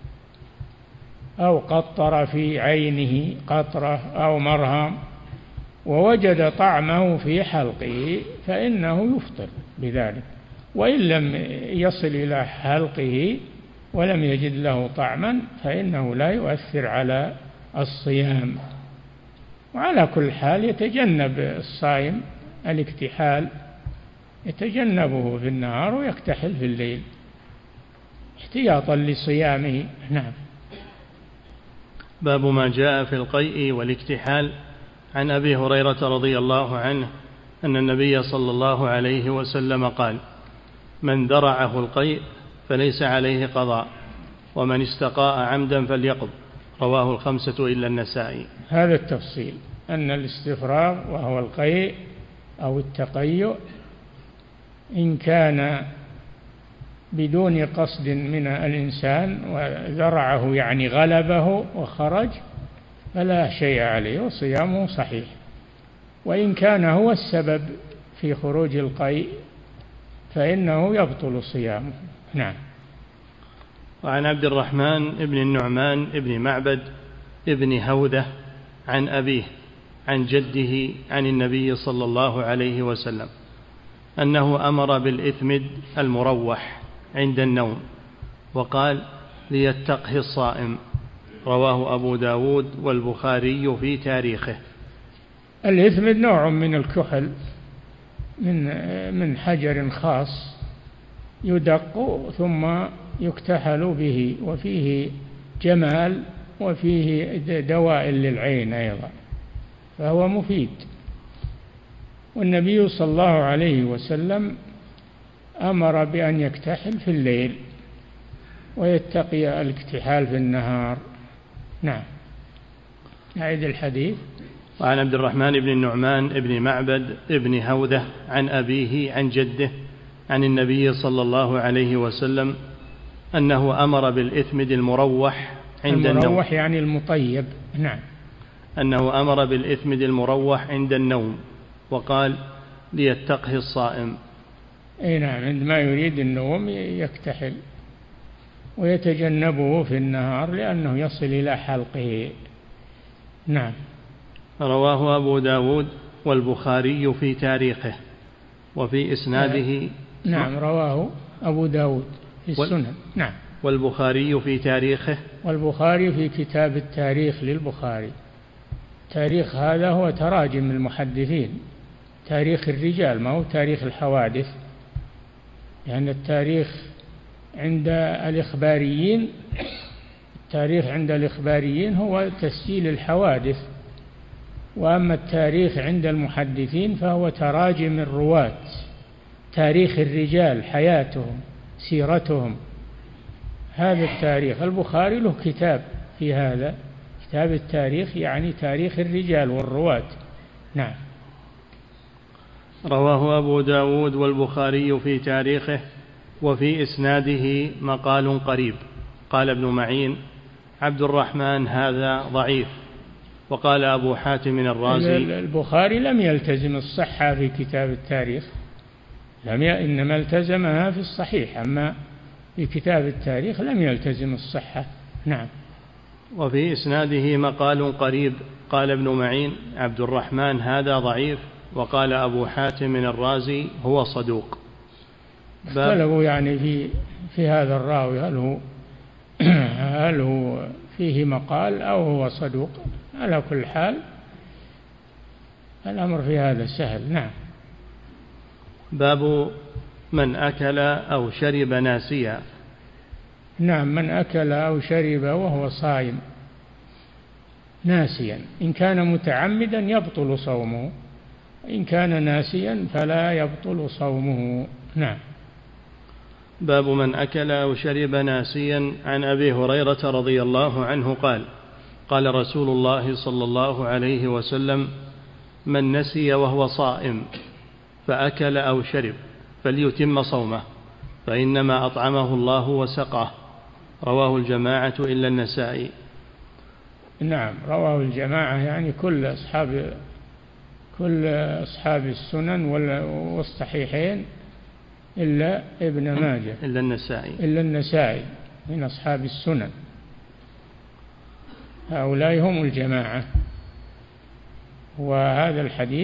أو قطر في عينه قطرة أو مرهم ووجد طعمه في حلقه فإنه يفطر بذلك، وإن لم يصل إلى حلقه ولم يجد له طعما فإنه لا يؤثر على الصيام. وعلى كل حال يتجنب الصائم الاكتحال، يتجنبه في النهار ويكتحل في الليل احتياطا لصيامه. نعم. باب ما جاء في القيء والاكتحال. عن أبي هريرة رضي الله عنه أن النبي صلى الله عليه وسلم قال: من درعه القيء فليس عليه قضاء، ومن استقاء عمدا فليقض. رواه الخمسة إلا النسائي. هذا التفصيل أن الاستفراغ وهو القيء أو التقيؤ إن كان بدون قصد من الإنسان وذرعه يعني غلبه وخرج فلا شيء عليه وصيامه صحيح. وإن كان هو السبب في خروج القيء فإنه يبطل صيامه. نعم. وعن عبد الرحمن بن النعمان بن معبد بن هودة عن أبيه عن جده عن النبي صلى الله عليه وسلم أنه أمر بالإثمد المروح عند النوم وقال: ليتقه الصائم. رواه أبو داود والبخاري في تاريخه. الإثمد نوع من الكحل من حجر خاص يدق ثم يكتحل به، وفيه جمال وفيه دواء للعين أيضا، فهو مفيد. والنبي صلى الله عليه وسلم أمر بأن يكتحل في الليل ويتقي الاكتحال في النهار. نعم. أعيد الحديث. وعن عبد الرحمن بن النعمان بن معبد بن هودة عن أبيه عن جده عن النبي صلى الله عليه وسلم أنه أمر بالإثمد المروح عند النوم. المروح يعني المطيب. نعم. أنه أمر بالإثمد المروح عند النوم وقال: ليتقه الصائم. أي نعم، عندما يريد النوم يكتحل ويتجنبه في النهار لأنه يصل إلى حلقه. نعم. رواه أبو داود والبخاري في تاريخه وفي إسناده. نعم، رواه أبو داود في السنن. نعم. والبخاري في تاريخه. والبخاري في كتاب التاريخ للبخاري. تاريخ هذا هو تراجم المحدثين، تاريخ الرجال ما هو تاريخ الحوادث، لأن التاريخ عند الإخباريين، التاريخ عند الإخباريين هو تسجيل الحوادث، وأما التاريخ عند المحدثين فهو تراجم الرواة، تاريخ الرجال، حياتهم، سيرتهم، هذا التاريخ. البخاري له كتاب في هذا، كتاب التاريخ يعني تاريخ الرجال والرواة. نعم. رواه أبو داود والبخاري في تاريخه وفي إسناده مقال قريب. قال ابن معين: عبد الرحمن هذا ضعيف. وقال أبو حاتم الرازي: البخاري لم يلتزم الصحة في كتاب التاريخ، إنما التزمها في الصحيح، أما في كتاب التاريخ لم يلتزم الصحة. نعم. وفي إسناده مقال قريب. قال ابن معين: عبد الرحمن هذا ضعيف. وقال أبو حاتم الرازي: هو صدوق. اختلفوا يعني في هذا الراوي، هل هو فيه مقال أو هو صدوق. على كل حال الأمر في هذا سهل. نعم. باب من أكل أو شرب ناسيا. نعم، من أكل أو شرب وهو صائم ناسيا، إن كان متعمدا يبطل صومه، إن كان ناسيا فلا يبطل صومه. نعم. باب من أكل أو شرب ناسيا. عن أبي هريرة رضي الله عنه قال قال رسول الله صلى الله عليه وسلم: من نسي وهو صائم فأكل أو شرب فليتم صومه، فإنما أطعمه الله وسقاه. رواه الجماعة إلا النسائي. نعم، رواه الجماعة يعني كل أصحاب السنن والصحيحين إلا ابن ماجه، إلا النسائي من أصحاب السنن، هؤلاء هم الجماعة. وهذا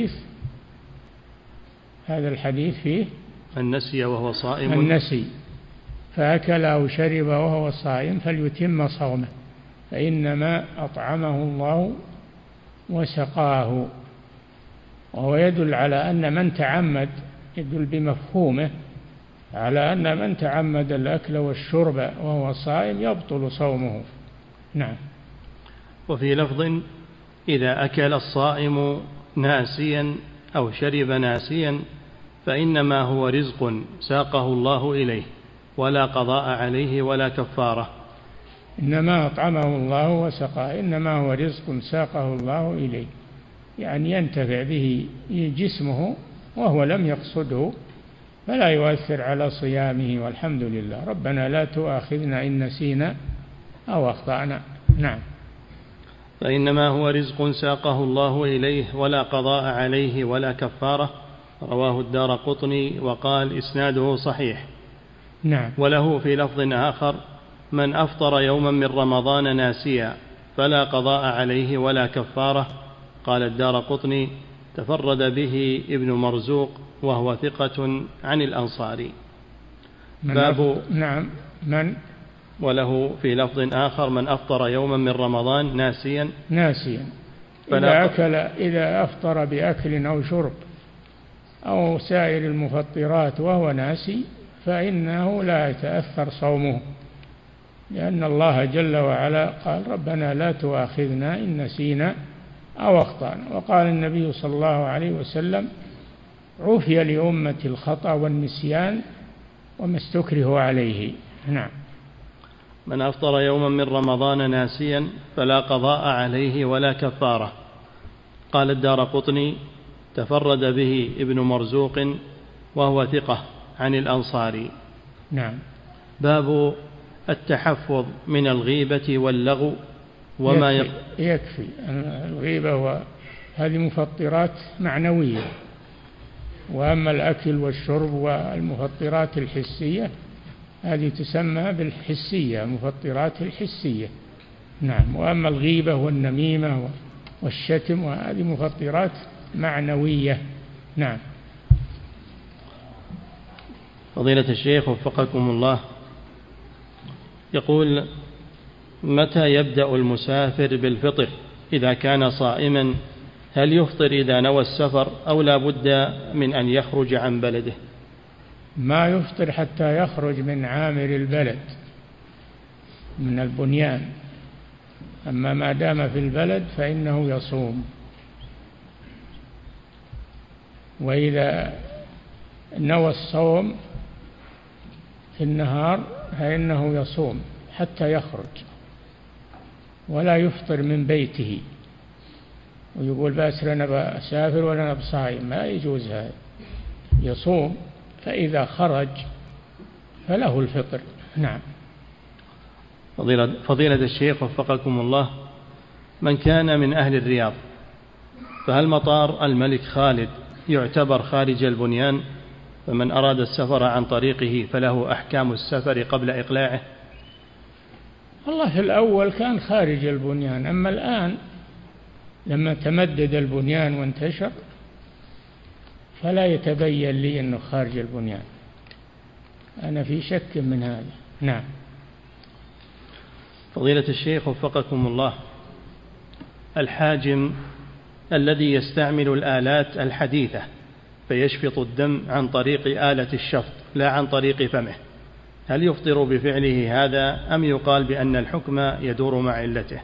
الحديث فيه النسي وهو صائم، النسي فأكل أو شرب وهو صائم فليتم صومه، فإنما أطعمه الله وسقاه. وهو يدل على أن من تعمد، يدل بمفهومه على أن من تعمد الأكل والشرب وهو صائم يبطل صومه. نعم. وفي لفظ: إذا أكل الصائم ناسيا أو شرب ناسيا فإنما هو رزق ساقه الله إليه ولا قضاء عليه ولا كفارة. إنما أطعمه الله وسقاه، إنما هو رزق ساقه الله إليه، يعني ينتفع به جسمه وهو لم يقصده، فلا يؤثر على صيامه، والحمد لله. ربنا لا تؤاخذنا إن نسينا أو أخطأنا. نعم. فإنما هو رزق ساقه الله إليه ولا قضاء عليه ولا كفارة. رواه الدارقطني وقال إسناده صحيح. نعم. وله في لفظ آخر: من أفطر يوما من رمضان ناسيا فلا قضاء عليه ولا كفارة. قال الدارقطني: تفرد به ابن مرزوق وهو ثقة عن الأنصاري. نعم. وله في لفظ آخر: من أفطر يوما من رمضان ناسيا إذا أفطر بأكل أو شرب أو سائر المفطرات وهو ناسي فإنه لا يتأثر صومه، لأن الله جل وعلا قال: ربنا لا تؤاخذنا إن نسينا أو أخطأنا. وقال النبي صلى الله عليه وسلم: عفي لأمة الخطأ والنسيان وما استكرهوا عليه. نعم. من أفطر يوما من رمضان ناسيا فلا قضاء عليه ولا كفارة. قال الدارقطني: تفرد به ابن مرزوق وهو ثقة عن الأنصاري. نعم. باب التحفظ من الغيبة واللغو وما يكفي الغيبة هذه مفطرات معنوية، وأما الأكل والشرب والمفطرات الحسية هذه تسمى بالحسية، المفطرات الحسية. نعم. وأما الغيبة والنميمة والشتم وهذه مفطرات معنوية. نعم. فضيلة الشيخ وفقكم الله، يقول: متى يبدأ المسافر بالفطر إذا كان صائما؟ هل يفطر إذا نوى السفر أو لا بد من أن يخرج عن بلده؟ ما يفطر حتى يخرج من عامر البلد، من البنيان. أما ما دام في البلد فإنه يصوم. وإذا نوى الصوم في النهار فإنه يصوم حتى يخرج، ولا يفطر من بيته ويقول بس أنا بسافر ولا أنا بصايم، ما يجوز هذا. يصوم، فإذا خرج فله الفطر. نعم. فضيلة الشيخ وفقكم الله، من كان من أهل الرياض فهل مطار الملك خالد يعتبر خارج البنيان؟ فمن أراد السفر عن طريقه فله أحكام السفر قبل إقلاعه؟ والله في الأول كان خارج البنيان، أما الآن لما تمدد البنيان وانتشر فلا يتبين لي أنه خارج البنيان، أنا في شك من هذا. نعم. فضيلة الشيخ وفقكم الله، الحاجم الذي يستعمل الآلات الحديثة فيشفط الدم عن طريق آلة الشفط لا عن طريق فمه، هل يفطر بفعله هذا أم يقال بأن الحكم يدور مع علته؟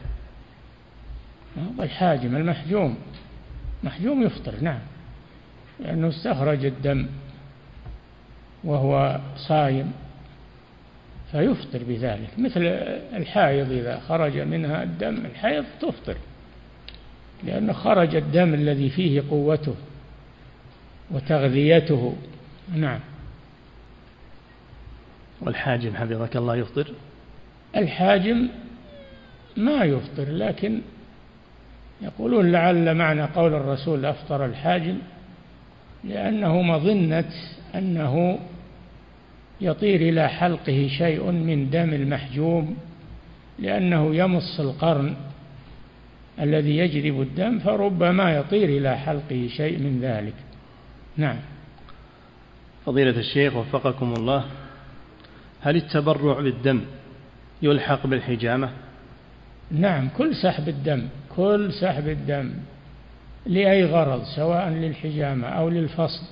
الحاجم المحجوم يفطر، نعم، لأنه استخرج الدم وهو صايم فيفطر بذلك، مثل الحائض إذا خرج منها الدم الحيض تفطر، لأنه خرج الدم الذي فيه قوته وتغذيته. نعم. والحاجم حفظك الله يفطر؟ الحاجم ما يفطر، لكن يقولون لعل معنى قول الرسول أفطر الحاجم لأنه مظنة أنه يطير إلى حلقه شيء من دم المحجوم، لأنه يمص القرن الذي يجرب الدم، فربما يطير إلى حلقه شيء من ذلك. نعم. فضيلة الشيخ وفقكم الله، هل التبرع بالدم يلحق بالحجامة؟ نعم، كل سحب الدم لأي غرض، سواء للحجامة أو للفصد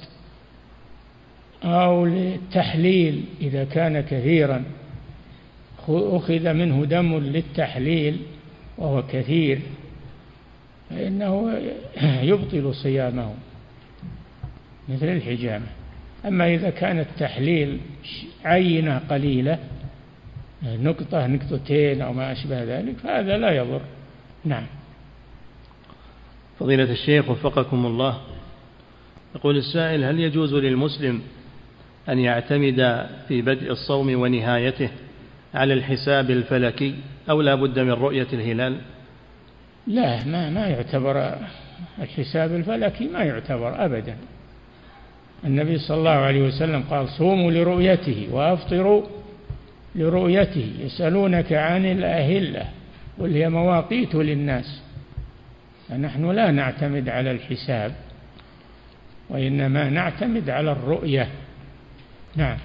أو للتحليل إذا كان كثيرا، أخذ منه دم للتحليل وهو كثير، فإنه يبطل صيامه مثل الحجامة. أما إذا كان التحليل عينة قليلة، نقطة نقطتين أو ما أشبه ذلك، فهذا لا يضر. نعم. فضيلة الشيخ وفقكم الله، يقول السائل: هل يجوز للمسلم أن يعتمد في بدء الصوم ونهايته على الحساب الفلكي أو لا بد من رؤية الهلال؟ لا، ما يعتبر الحساب الفلكي، ما يعتبر أبدا. النبي صلى الله عليه وسلم قال: صوموا لرؤيته وأفطروا لرؤيته، يسألونك عن الأهلة قل هي مواقيت للناس. فنحن لا نعتمد على الحساب، وإنما نعتمد على الرؤية. نعم.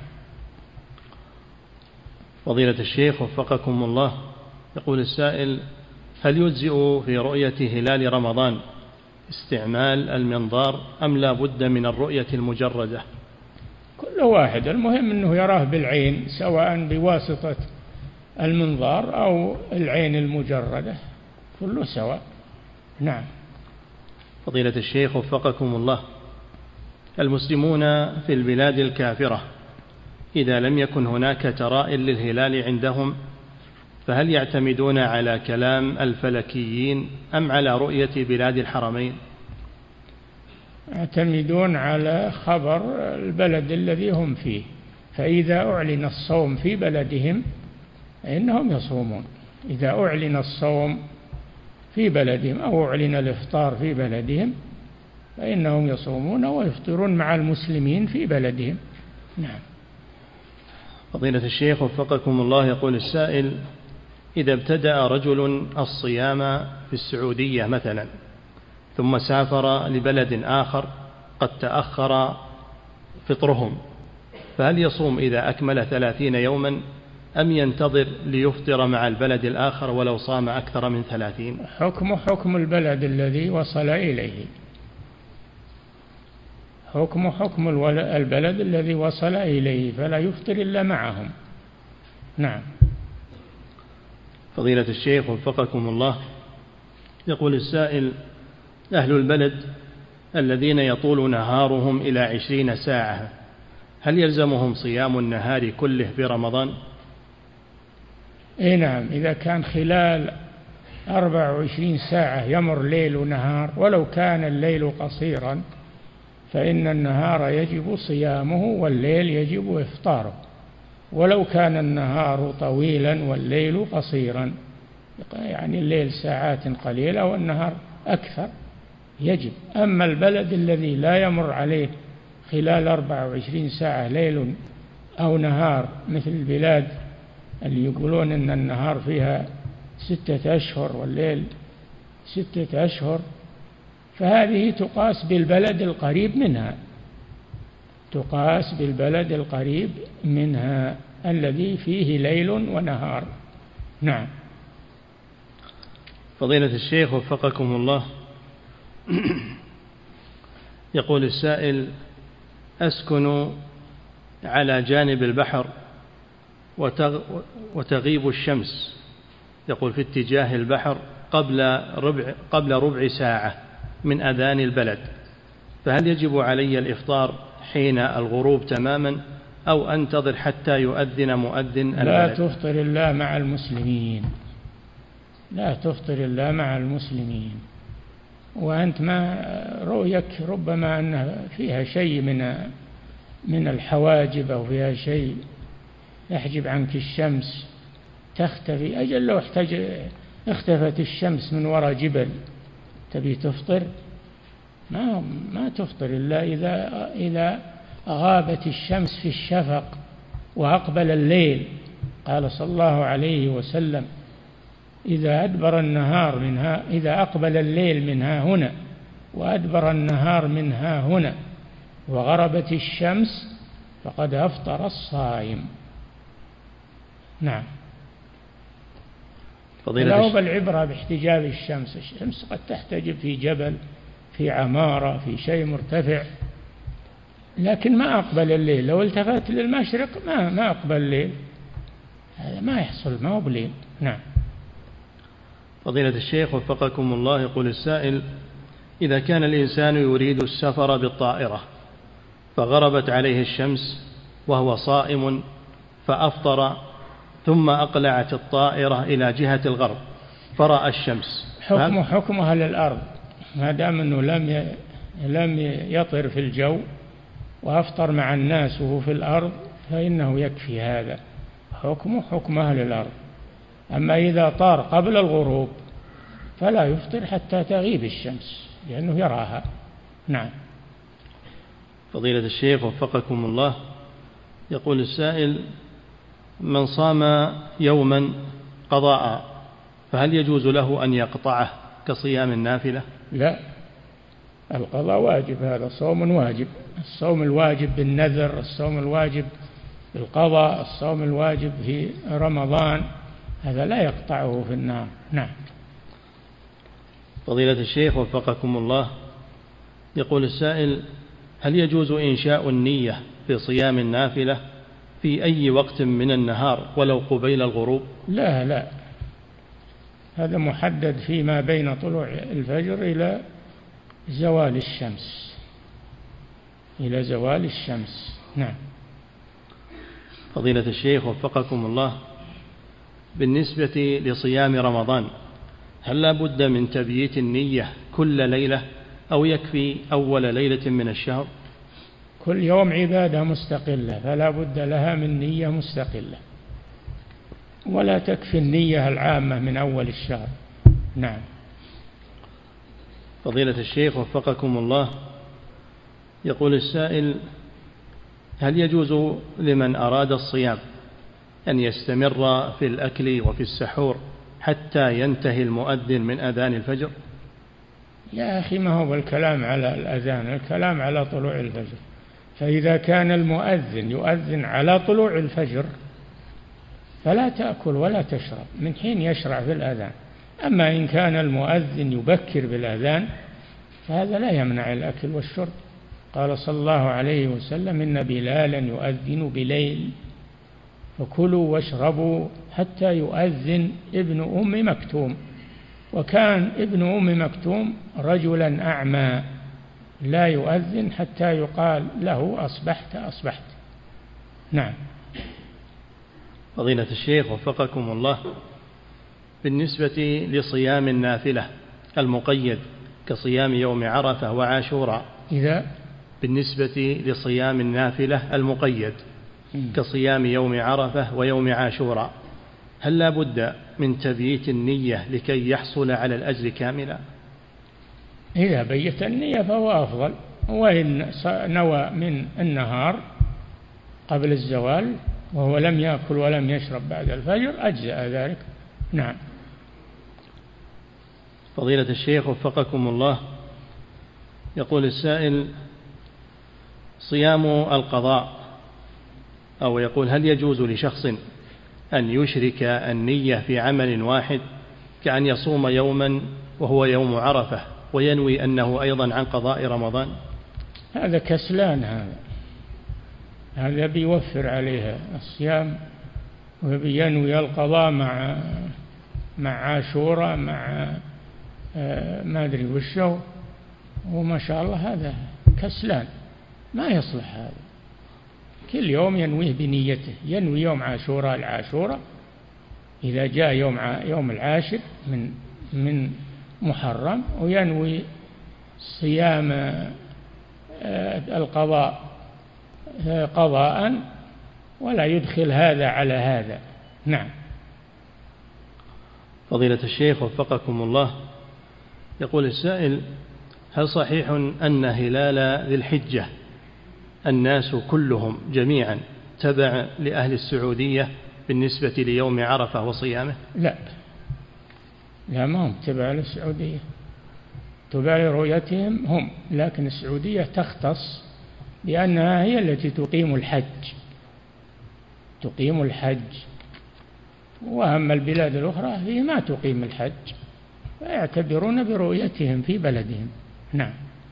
فضيلة الشيخ وفقكم الله، يقول السائل: هل يجزئ في رؤية هلال رمضان استعمال المنظار أم لا بد من الرؤية المجردة؟ كل واحد، المهم أنه يراه بالعين، سواء بواسطة المنظار أو العين المجردة، كله سواء. نعم. فضيلة الشيخ وفقكم الله، المسلمون في البلاد الكافرة إذا لم يكن هناك ترائل للهلال عندهم، فهل يعتمدون على كلام الفلكيين أم على رؤية بلاد الحرمين؟ يعتمدون على خبر البلد الذي هم فيه، فإذا أعلن الصوم في بلدهم فإنهم يصومون. إذا أعلن الصوم في بلدهم أو أعلن الإفطار في بلدهم فإنهم يصومون ويفطرون مع المسلمين في بلدهم. نعم. فضيلة الشيخ وفقكم الله، يقول السائل: إذا ابتدأ رجل الصيام في السعودية مثلا ثم سافر لبلد آخر قد تأخر فطرهم، فهل يصوم إذا أكمل 30 يوما أم ينتظر ليفطر مع البلد الآخر ولو صام أكثر من 30؟ حكم البلد الذي وصل إليه، حكم البلد الذي وصل إليه، فلا يفطر إلا معهم. نعم. فضيلة الشيخ وفقكم الله، يقول السائل: أهل البلد الذين يطول نهارهم إلى 20 ساعة هل يلزمهم صيام النهار كله في رمضان؟ إيه نعم، إذا كان خلال 24 ساعة يمر ليل ونهار، ولو كان الليل قصيرا فإن النهار يجب صيامه والليل يجب إفطاره، ولو كان النهار طويلا والليل قصيرا، يعني الليل ساعات قليلة والنهار أكثر، يجب. أما البلد الذي لا يمر عليه خلال 24 ساعة ليل أو نهار، مثل البلاد اللي يقولون أن النهار فيها 6 أشهر والليل 6 أشهر، فهذه تقاس بالبلد القريب منها، تقاس بالبلد القريب منها الذي فيه ليل ونهار. نعم. فضيلة الشيخ وفقكم الله، يقول السائل: أسكن على جانب البحر وتغيب الشمس، يقول في اتجاه البحر قبل ربع ساعة من أذان البلد، فهل يجب علي الإفطار حين الغروب تماما أو أنتظر حتى يؤذن مؤذن البلد؟ لا تفطر إلا مع المسلمين، لا تفطر إلا مع المسلمين. وأنت ما رؤيك ربما أن فيها شيء من الحواجب أو فيها شيء يحجب عنك الشمس تختفي. أجل لو اختفت الشمس من وراء جبل تبي تفطر؟ ما تفطر إلا إذا غابت الشمس في الشفق وأقبل الليل. قال صلى الله عليه وسلم: إذا أقبل الليل منها هنا وأدبر النهار منها هنا وغربت الشمس فقد أفطر الصائم. نعم. لا بل العبرة باحتجاب الشمس. الشمس قد تحتجب في جبل، في عمارة، في شيء مرتفع، لكن ما أقبل الليل. لو التفت للمشرق ما أقبل الليل، هذا ما يحصل، ما هو بليل. نعم. فضيلة الشيخ وفقكم الله، يقول السائل: إذا كان الإنسان يريد السفر بالطائرة فغربت عليه الشمس وهو صائم فأفطر، ثم أقلعت الطائرة إلى جهة الغرب فرأى الشمس، حكمها للأرض ما دام أنه لم يطر في الجو وأفطر مع الناس وهو في الأرض فإنه يكفي. هذا حكمها للأرض. أما إذا طار قبل الغروب فلا يفطر حتى تغيب الشمس لأنه يراها. نعم. فضيلة الشيخ وفقكم الله، يقول السائل: من صام يوما قضاء فهل يجوز له أن يقطعه كصيام النافلة؟ لا، القضاء واجب، هذا صوم واجب. الصوم الواجب بالنذر، الصوم الواجب بالقضاء، الصوم الواجب في رمضان، هذا لا يقطعه في النار. نعم. فضيلة الشيخ وفقكم الله، يقول السائل: هل يجوز إنشاء النية في صيام النافلة في أي وقت من النهار ولو قبيل الغروب؟ لا، هذا محدد فيما بين طلوع الفجر إلى زوال الشمس. نعم. فضيلة الشيخ وفقكم الله، بالنسبة لصيام رمضان هل لا بد من تبييت النية كل ليلة أو يكفي أول ليلة من الشهر؟ كل يوم عبادة مستقلة فلا بد لها من نية مستقلة، ولا تكفي النية العامة من أول الشهر. نعم. فضيلة الشيخ وفقكم الله، يقول السائل: هل يجوز لمن أراد الصيام أن يستمر في الأكل وفي السحور حتى ينتهي المؤذن من أذان الفجر؟ يا أخي، ما هو الكلام على الأذان، الكلام على طلوع الفجر. فإذا كان المؤذن يؤذن على طلوع الفجر فلا تأكل ولا تشرب من حين يشرع في الأذان. أما إن كان المؤذن يبكر بالأذان فهذا لا يمنع الأكل والشرب. قال صلى الله عليه وسلم: إن بلالا يؤذن بليل فكلوا واشربوا حتى يؤذن ابن أم مكتوم. وكان ابن أم مكتوم رجلا أعمى لا يؤذن حتى يقال له: أصبحت. نعم. فضيلة الشيخ وفقكم الله، بالنسبة لصيام النافلة المقيد كصيام يوم عرفة وعاشوراء، بالنسبة لصيام النافلة المقيد كصيام يوم عرفة ويوم عاشوراء هل لا بد من تبييت النية لكي يحصل على الأجر كاملا؟ إذا بيت النية فهو أفضل، وإن نوى من النهار قبل الزوال وهو لم يأكل ولم يشرب بعد الفجر أجزأ ذلك. نعم. فضيلة الشيخ وفقكم الله، يقول السائل: صيام القضاء، أو يقول: هل يجوز لشخص أن يشرك النية في عمل واحد كأن يصوم يوما وهو يوم عرفة وينوي أنه أيضا عن قضاء رمضان؟ هذا كسلان، هذا بيوفر عليها الصيام وبينوي القضاء مع عاشوراء مع ما أدري وشو، وما شاء الله هذا كسلان ما يصلح هذا. كل يوم ينويه بنيته، ينوي يوم عاشوراء العاشوراء إذا جاء يوم العاشر من محرم، وينوي صيام القضاء قضاء، ولا يدخل هذا على هذا. نعم. فضيلة الشيخ وفقكم الله، يقول السائل: هل صحيح أن هلال ذي الحجة الناس كلهم جميعا تبع لأهل السعودية بالنسبة ليوم عرفة وصيامه؟ لا، ما هم تبع للسعودية، تبع لرؤيتهم هم، لكن السعودية تختص لأنها هي التي تقيم الحج، وأما البلاد الأخرى هي ما تقيم الحج، فيعتبرون برؤيتهم في بلدهم. نعم.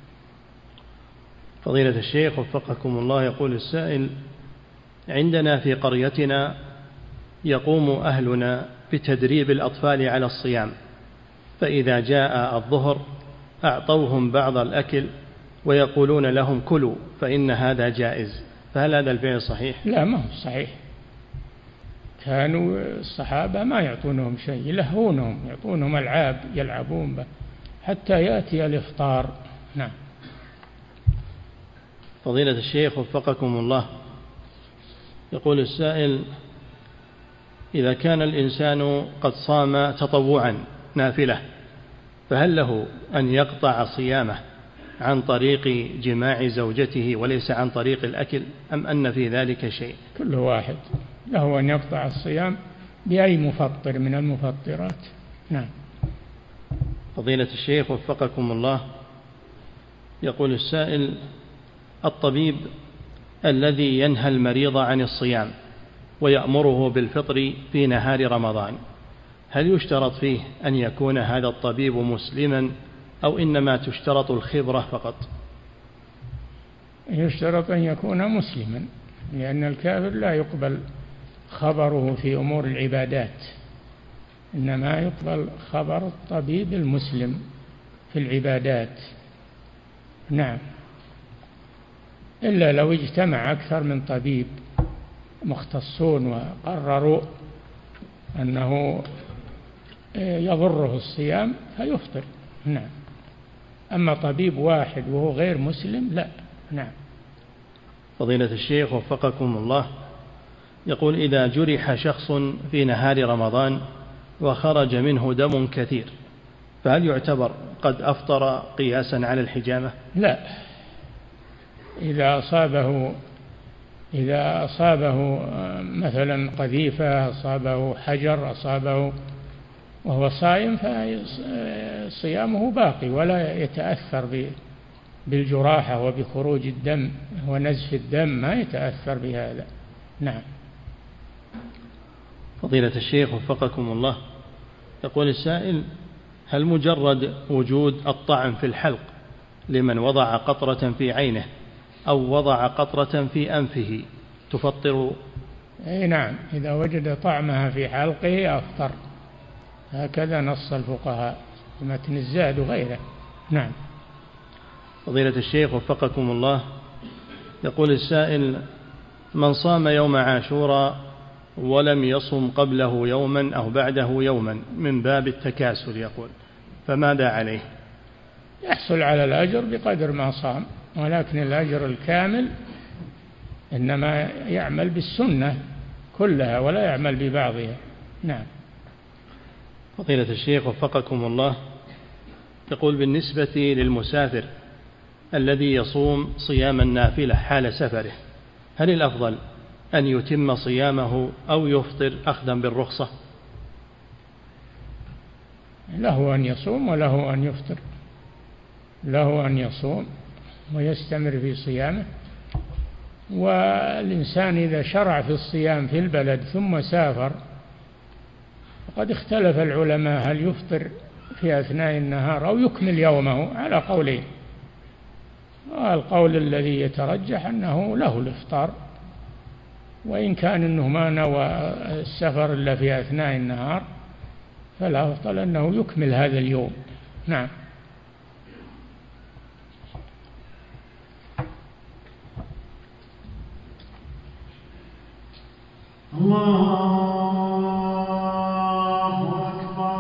فضيلة الشيخ وفقكم الله، يقول السائل: عندنا في قريتنا يقوم أهلنا بتدريب الأطفال على الصيام، فإذا جاء الظهر أعطوهم بعض الأكل ويقولون لهم كلوا فإن هذا جائز، فهل هذا الفعل صحيح؟ لا، ما هو صحيح. كانوا الصحابة ما يعطونهم شيء، يلهونهم، يعطونهم ألعاب يلعبون به حتى يأتي الإفطار. نعم. فضيلة الشيخ وفقكم الله، يقول السائل: إذا كان الإنسان قد صام تطوعا نافلة، فهل له أن يقطع صيامه عن طريق جماع زوجته وليس عن طريق الأكل، أم أن في ذلك شيء؟ كل واحد له أن يقطع الصيام بأي مفطر من المفطرات. نعم. فضيلة الشيخ وفقكم الله، يقول السائل: الطبيب الذي ينهى المريض عن الصيام ويأمره بالفطر في نهار رمضان، هل يشترط فيه أن يكون هذا الطبيب مسلما أو إنما تشترط الخبرة فقط؟ يشترط أن يكون مسلما، لأن الكافر لا يقبل خبره في أمور العبادات، إنما يقبل خبر الطبيب المسلم في العبادات. نعم. إلا لو اجتمع أكثر من طبيب مختصون وقرروا أنه يضره الصيام فيفطر. نعم. أما طبيب واحد وهو غير مسلم لا. نعم. فضيلة الشيخ وفقكم الله، يقول: إذا جرح شخص في نهار رمضان وخرج منه دم كثير، فهل يعتبر قد أفطر قياسا على الحجامة؟ لا. إذا أصابه مثلا قذيفة، أصابه حجر، أصابه وهو صائم، فصيامه باقي ولا يتأثر بالجراحة وبخروج الدم ونزف الدم، ما يتأثر بهذا. نعم. فضيلة الشيخ وفقكم الله، يقول السائل: هل مجرد وجود الطعن في الحلق لمن وضع قطرة في عينه أو وضع قطرة في أنفه تفطر؟ أي نعم، إذا وجد طعمها في حلقه أفطر، هكذا نص الفقهاء في متن الزاد وغيره. نعم. فضيلة الشيخ وفقكم الله، يقول السائل: من صام يوم عاشوراء ولم يصم قبله يوما أو بعده يوما من باب التكاسل، يقول، فماذا عليه؟ يحصل على الأجر بقدر ما صام، ولكن الأجر الكامل إنما يعمل بالسنة كلها ولا يعمل ببعضها. نعم. فضيلة الشيخ وفقكم الله، يقول: بالنسبة للمسافر الذي يصوم صيام النافلة حال سفره، هل الأفضل أن يتم صيامه أو يفطر أخذا بالرخصة؟ له أن يصوم وله أن يفطر، له أن يصوم ويستمر في صيامه. والإنسان إذا شرع في الصيام في البلد ثم سافر، وقد اختلف العلماء هل يفطر في أثناء النهار أو يكمل يومه على قولين. القول الذي يترجح أنه له الإفطار، وإن كان أنه ما نوى السفر إلا في أثناء النهار فالأفضل أنه يكمل هذا اليوم. نعم. الله أكبر.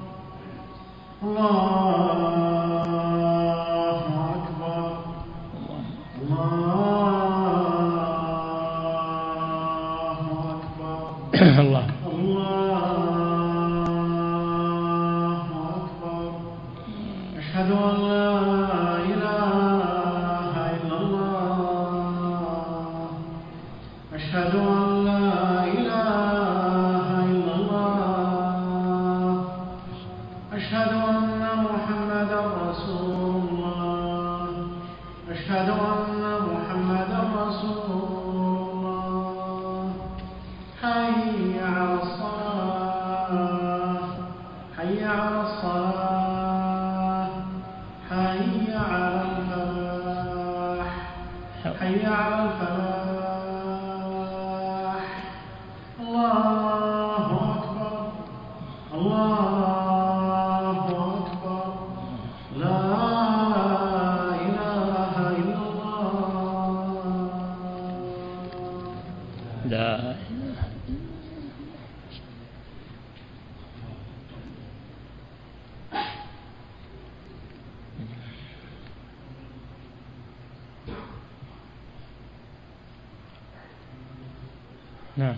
الله أكبر. الله أكبر. الله. الله أكبر. أشهد أن لا إله إلا الله. أشهد أن لا إله إلا الله. أشهد أن محمدا رسول الله. أشهد أن محمدا رسول الله. حي على الصلاة. حي على الصلاة. حي على الفلاح. حي على الفلاح. الله أكبر. الله أكبر. لا إله إلا الله. لا. نعم.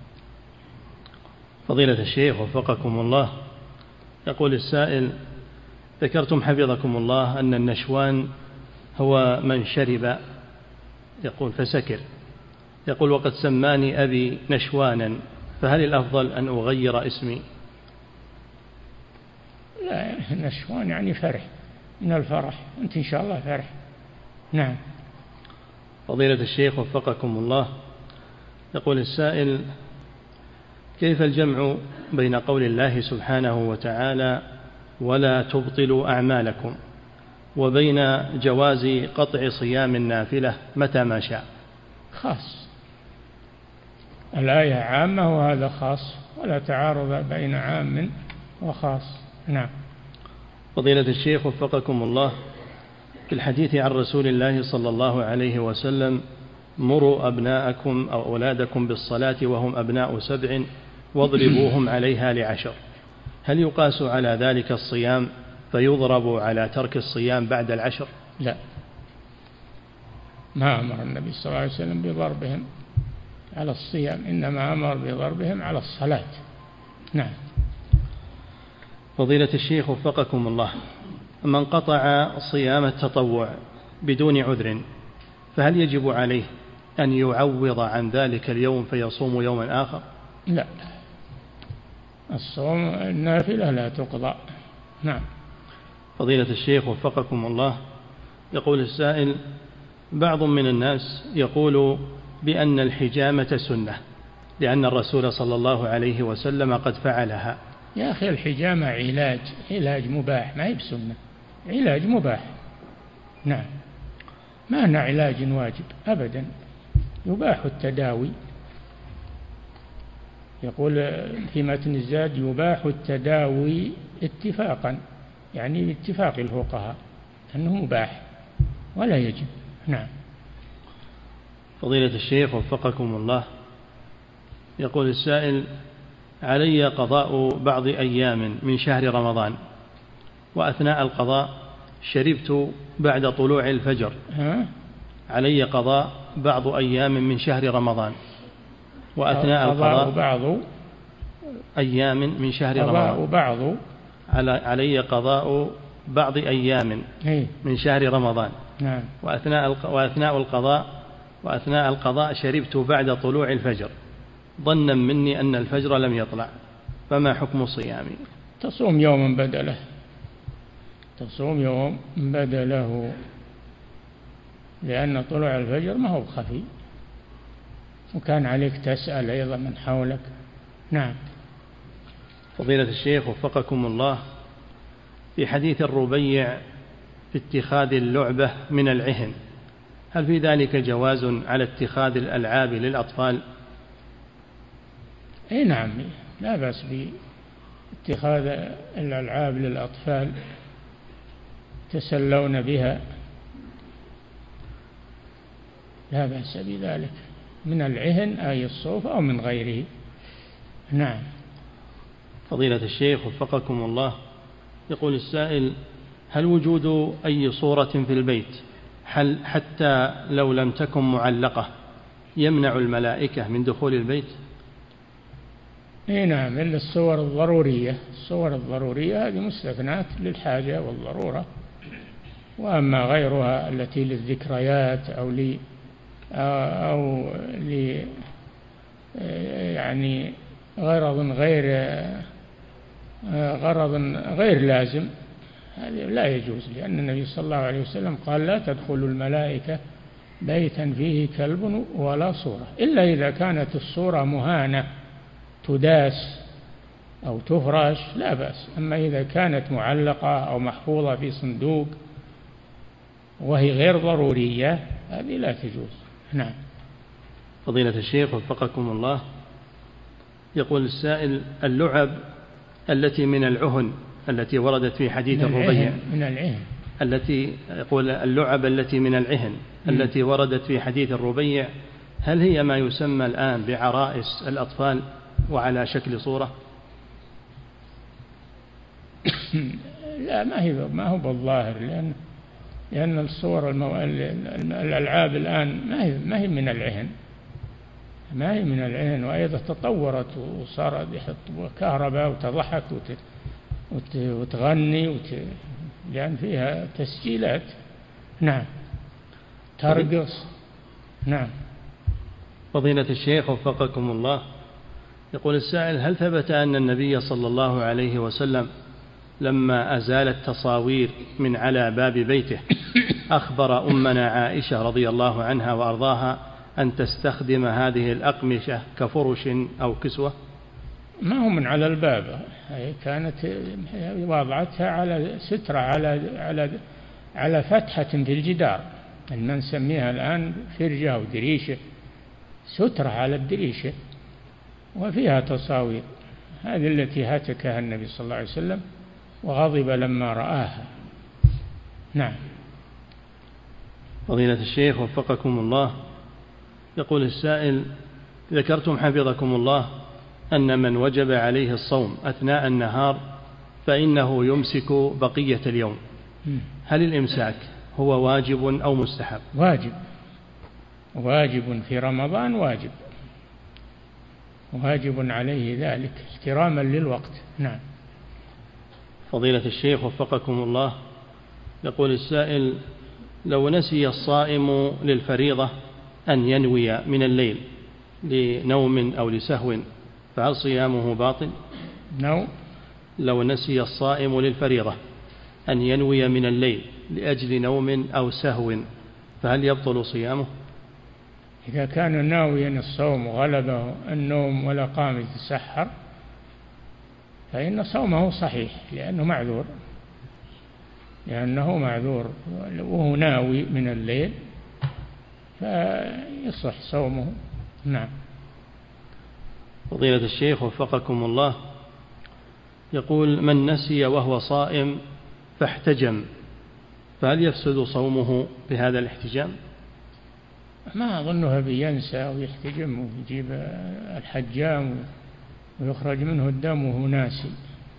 فضيلة الشيخ وفقكم الله، يقول السائل: ذكرتم حفظكم الله أن النشوان هو من شرب، يقول فسكر، يقول وقد سماني أبي نشوانا، فهل الأفضل أن أغير اسمي؟ لا، نشوان يعني فرح، من الفرح، أنت إن شاء الله فرح. نعم. فضيلة الشيخ وفقكم الله، يقول السائل: كيف الجمع بين قول الله سبحانه وتعالى ولا تبطلوا أعمالكم وبين جواز قطع صيام النافلة متى ما شاء؟ خاص، الآية عامة وهذا خاص، ولا تعارض بين عام وخاص. نعم. فضيلة الشيخ وفقكم الله، في الحديث عن رسول الله صلى الله عليه وسلم: مروا أبناءكم أو أولادكم بالصلاة وهم أبناء 7 واضربوهم عليها ل10، هل يقاس على ذلك الصيام فيضرب على ترك الصيام بعد 10؟ لا، ما أمر النبي صلى الله عليه وسلم بضربهم على الصيام، إنما أمر بضربهم على الصلاة. نعم. فضيلة الشيخ وفقكم الله، من قطع صيام التطوع بدون عذر فهل يجب عليه أن يعوض عن ذلك اليوم فيصوم يوما آخر؟ لا، الصوم النافلة لا تقضى. نعم. فضيلة الشيخ وفقكم الله، يقول السائل: بعض من الناس يقول بأن الحجامة سنة لأن الرسول صلى الله عليه وسلم قد فعلها. يا أخي، الحجامة علاج مباح، ما هي بسنة، علاج مباح. نعم، ما أنه علاج واجب أبدا، يباح التداوي. يقول في متن الزاد: يباح التداوي اتفاقا، يعني باتفاق الفقهاء أنه مباح ولا يجب. نعم. فضيلة الشيخ وفقكم الله، يقول السائل: علي قضاء بعض أيام من شهر رمضان، وأثناء القضاء شربت بعد طلوع الفجر. علي قضاء بعض أيام من شهر رمضان، وأثناء القضاء بعض أيام من شهر رمضان. علي قضاء بعض أيام من شهر رمضان. نعم. وأثناء القضاء شربت بعد طلوع الفجر ظنا مني أن الفجر لم يطلع، فما حكم صيامي؟ تصوم يوم بدله، تصوم يوم بدله، لأن طلوع الفجر ما هو خفي، وكان عليك تسأل أيضا من حولك. نعم. فضيلة الشيخ وفقكم الله، في حديث الربيع في اتخاذ اللعبة من العهن، هل في ذلك جواز على اتخاذ الألعاب للأطفال؟ أي نعم، لا بأس باتخاذ الألعاب للأطفال تسلون بها، لا بأس بذلك. من العهن أي الصوف أو من غيره. نعم. فضيلة الشيخ وفقكم الله، يقول السائل: هل وجود أي صورة في البيت حتى لو لم تكن معلقة يمنع الملائكة من دخول البيت؟ نعم، إلا الصور الضرورية. الصور الضرورية هذه مستثنات للحاجة والضرورة، وأما غيرها التي للذكريات أو يعني غرض غير لازم، هذه لا يجوز، لأن النبي صلى الله عليه وسلم قال: لا تدخل الملائكة بيتا فيه كلب ولا صورة، إلا إذا كانت الصورة مهانة تداس أو تفرش لا بأس. أما إذا كانت معلقة أو محفوظة في صندوق وهي غير ضرورية هذه لا تجوز. نعم. فضيلة الشيخ وفقكم الله، يقول السائل: اللعب التي من العهن التي وردت في حديث الربيع، من العهن التي يقول اللعب التي من العهن التي وردت في حديث الربيع، هل هي ما يسمى الآن بعرائس الأطفال وعلى شكل صورة؟ لا، ما هو بالظاهر، لأن الصور الألعاب الآن ما هي من العهن، ما هي من العهن، وأيضا تطورت وصار يحط كهرباء وتضحك وتغني لأن فيها تسجيلات. نعم، ترقص. نعم. فضيلة الشيخ وفقكم الله، يقول السائل: هل ثبت أن النبي صلى الله عليه وسلم لما أزال التصاوير من على باب بيته أخبر أمنا عائشة رضي الله عنها وأرضاها أن تستخدم هذه الأقمشة كفرش أو كسوة؟ ما هو من على الباب، هي كانت وضعتها على سترة على فتحة في الجدار، ما نسميها الآن فرجة أو دريشة، سترة على الدريشة وفيها تصاوير، هذه التي هتكها النبي صلى الله عليه وسلم وغضب لما رآها. نعم. فضيلة الشيخ وفقكم الله، يقول السائل: ذكرتم حفظكم الله أن من وجب عليه الصوم أثناء النهار فإنه يمسك بقية اليوم، هل الإمساك هو واجب أو مستحب؟ واجب في رمضان، واجب عليه ذلك احتراما للوقت. نعم. فضيلة الشيخ وفقكم الله، يقول السائل: لو نسي الصائم للفريضة أن ينوي من الليل لنوم أو لسهو فهل صيامه باطل؟ لو نسي الصائم للفريضة أن ينوي من الليل لأجل نوم أو سهو فهل يبطل صيامه؟ إذا كان ناويا الصوم وغلبه النوم ولا قام يتسحر فإن صومه صحيح، لأنه معذور وهو ناوي من الليل فيصح صومه. نعم. فضيلة الشيخ وفقكم الله، يقول: من نسي وهو صائم فاحتجم فهل يفسد صومه بهذا الاحتجام؟ ما أظنه بينسى ويحتجم ويجيب الحجام ويخرج منه الدم وهو ناسي،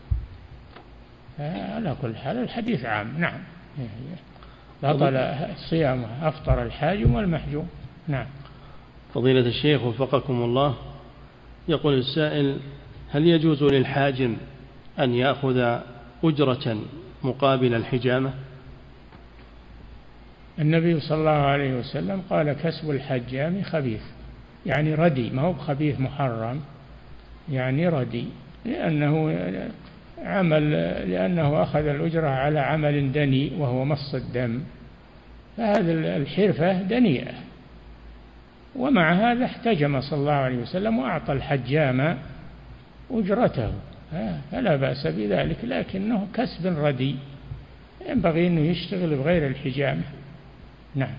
على كل حال الحديث عام. نعم، بطل صيامه، أفطر الحاجم والمحجوم. نعم. فضيلة الشيخ وفقكم الله، يقول السائل: هل يجوز للحاجم أن يأخذ أجرة مقابل الحجامة؟ النبي صلى الله عليه وسلم قال: كسب الحجام خبيث، يعني ردي، ما هو خبيث محرم، يعني ردي، لأنه أخذ الأجرة على عمل دني وهو مص الدم، فهذه الحرفة دنيئة، ومع هذا احتجم صلى الله عليه وسلم وأعطى الحجام أجرته، فلا بأس بذلك، لكنه كسب ردي ينبغي أنه يشتغل بغير الحجامة. نعم.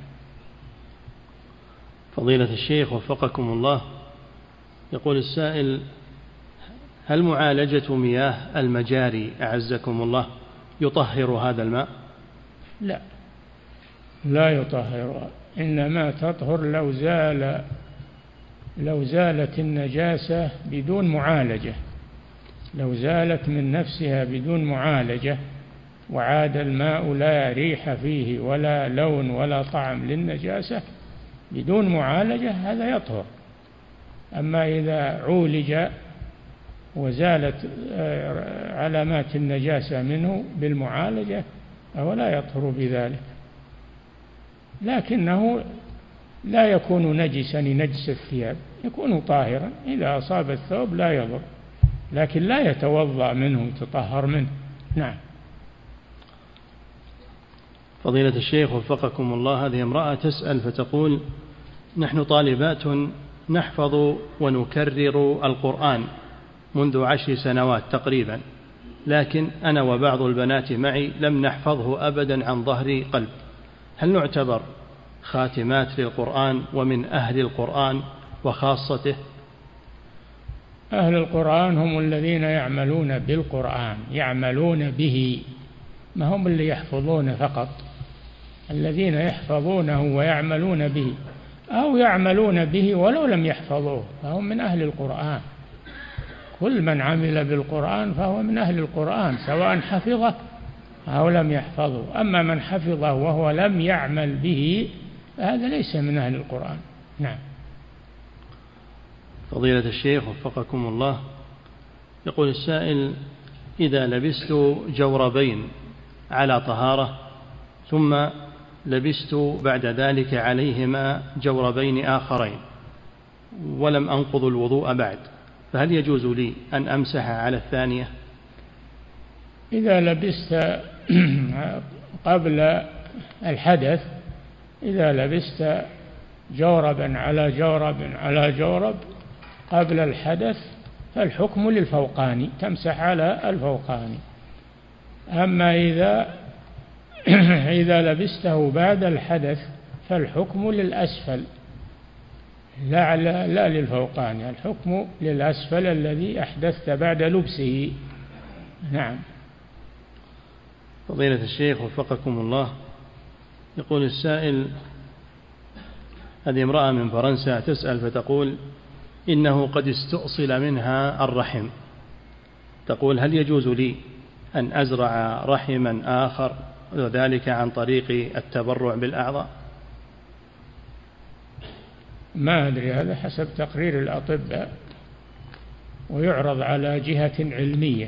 فضيلة الشيخ وفقكم الله، يقول السائل: هل معالجة مياه المجاري أعزكم الله يطهر هذا الماء؟ لا يطهر، إنما تطهر لو زال لو زالت النجاسة بدون معالجة، لو زالت من نفسها بدون معالجة وعاد الماء لا ريح فيه ولا لون ولا طعم للنجاسة بدون معالجة هذا يطهر. أما إذا عولج وزالت علامات النجاسة منه بالمعالجة فهو لا يطهر بذلك، لكنه لا يكون نجسا ينجس الثياب، يكون طاهرا إذا أصاب الثوب لا يضر، لكن لا يتوضأ منه يتطهر منه. نعم. فضيلة الشيخ وفقكم الله، هذه امرأة تسأل فتقول: نحن طالبات نحفظ ونكرر القرآن منذ 10 سنوات تقريبا، لكن أنا وبعض البنات معي لم نحفظه أبدا عن ظهر قلب، هل نعتبر خاتمات للقرآن ومن أهل القرآن وخاصته؟ أهل القرآن هم الذين يعملون بالقرآن، يعملون به، ما هم اللي يحفظون فقط، الذين يحفظونه ويعملون به أو يعملون به ولو لم يحفظوه فهم من أهل القرآن. كل من عمل بالقرآن فهو من أهل القرآن سواء حفظه أو لم يحفظه. أما من حفظه وهو لم يعمل به هذا ليس من أهل القرآن. نعم. فضيلة الشيخ وفقكم الله، يقول السائل: إذا لبست جوربين على طهارة ثم لبست بعد ذلك عليهما جوربين آخرين ولم أنقض الوضوء بعد، فهل يجوز لي أن أمسح على الثانية؟ إذا لبست قبل الحدث، إذا لبست جوربا على جورب على جورب قبل الحدث فالحكم للفوقاني، تمسح على الفوقاني. أما إذا لبسته بعد الحدث فالحكم للأسفل لا للفوقاني، الحكم للأسفل الذي أحدثت بعد لبسه. نعم. فضيلة الشيخ وفقكم الله، يقول السائل: هذه امرأة من فرنسا تسأل فتقول: إنه قد استؤصل منها الرحم، تقول: هل يجوز لي أن أزرع رحما آخر وذلك عن طريق التبرع بالأعضاء؟ ما أدري، هذا حسب تقرير الأطباء ويعرض على جهة علمية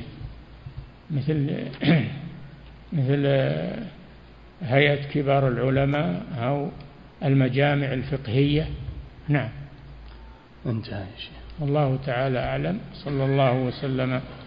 مثل هيئة كبار العلماء أو المجامع الفقهية. نعم. انتهى يا شيخ. والله تعالى أعلم. صلى الله وسلم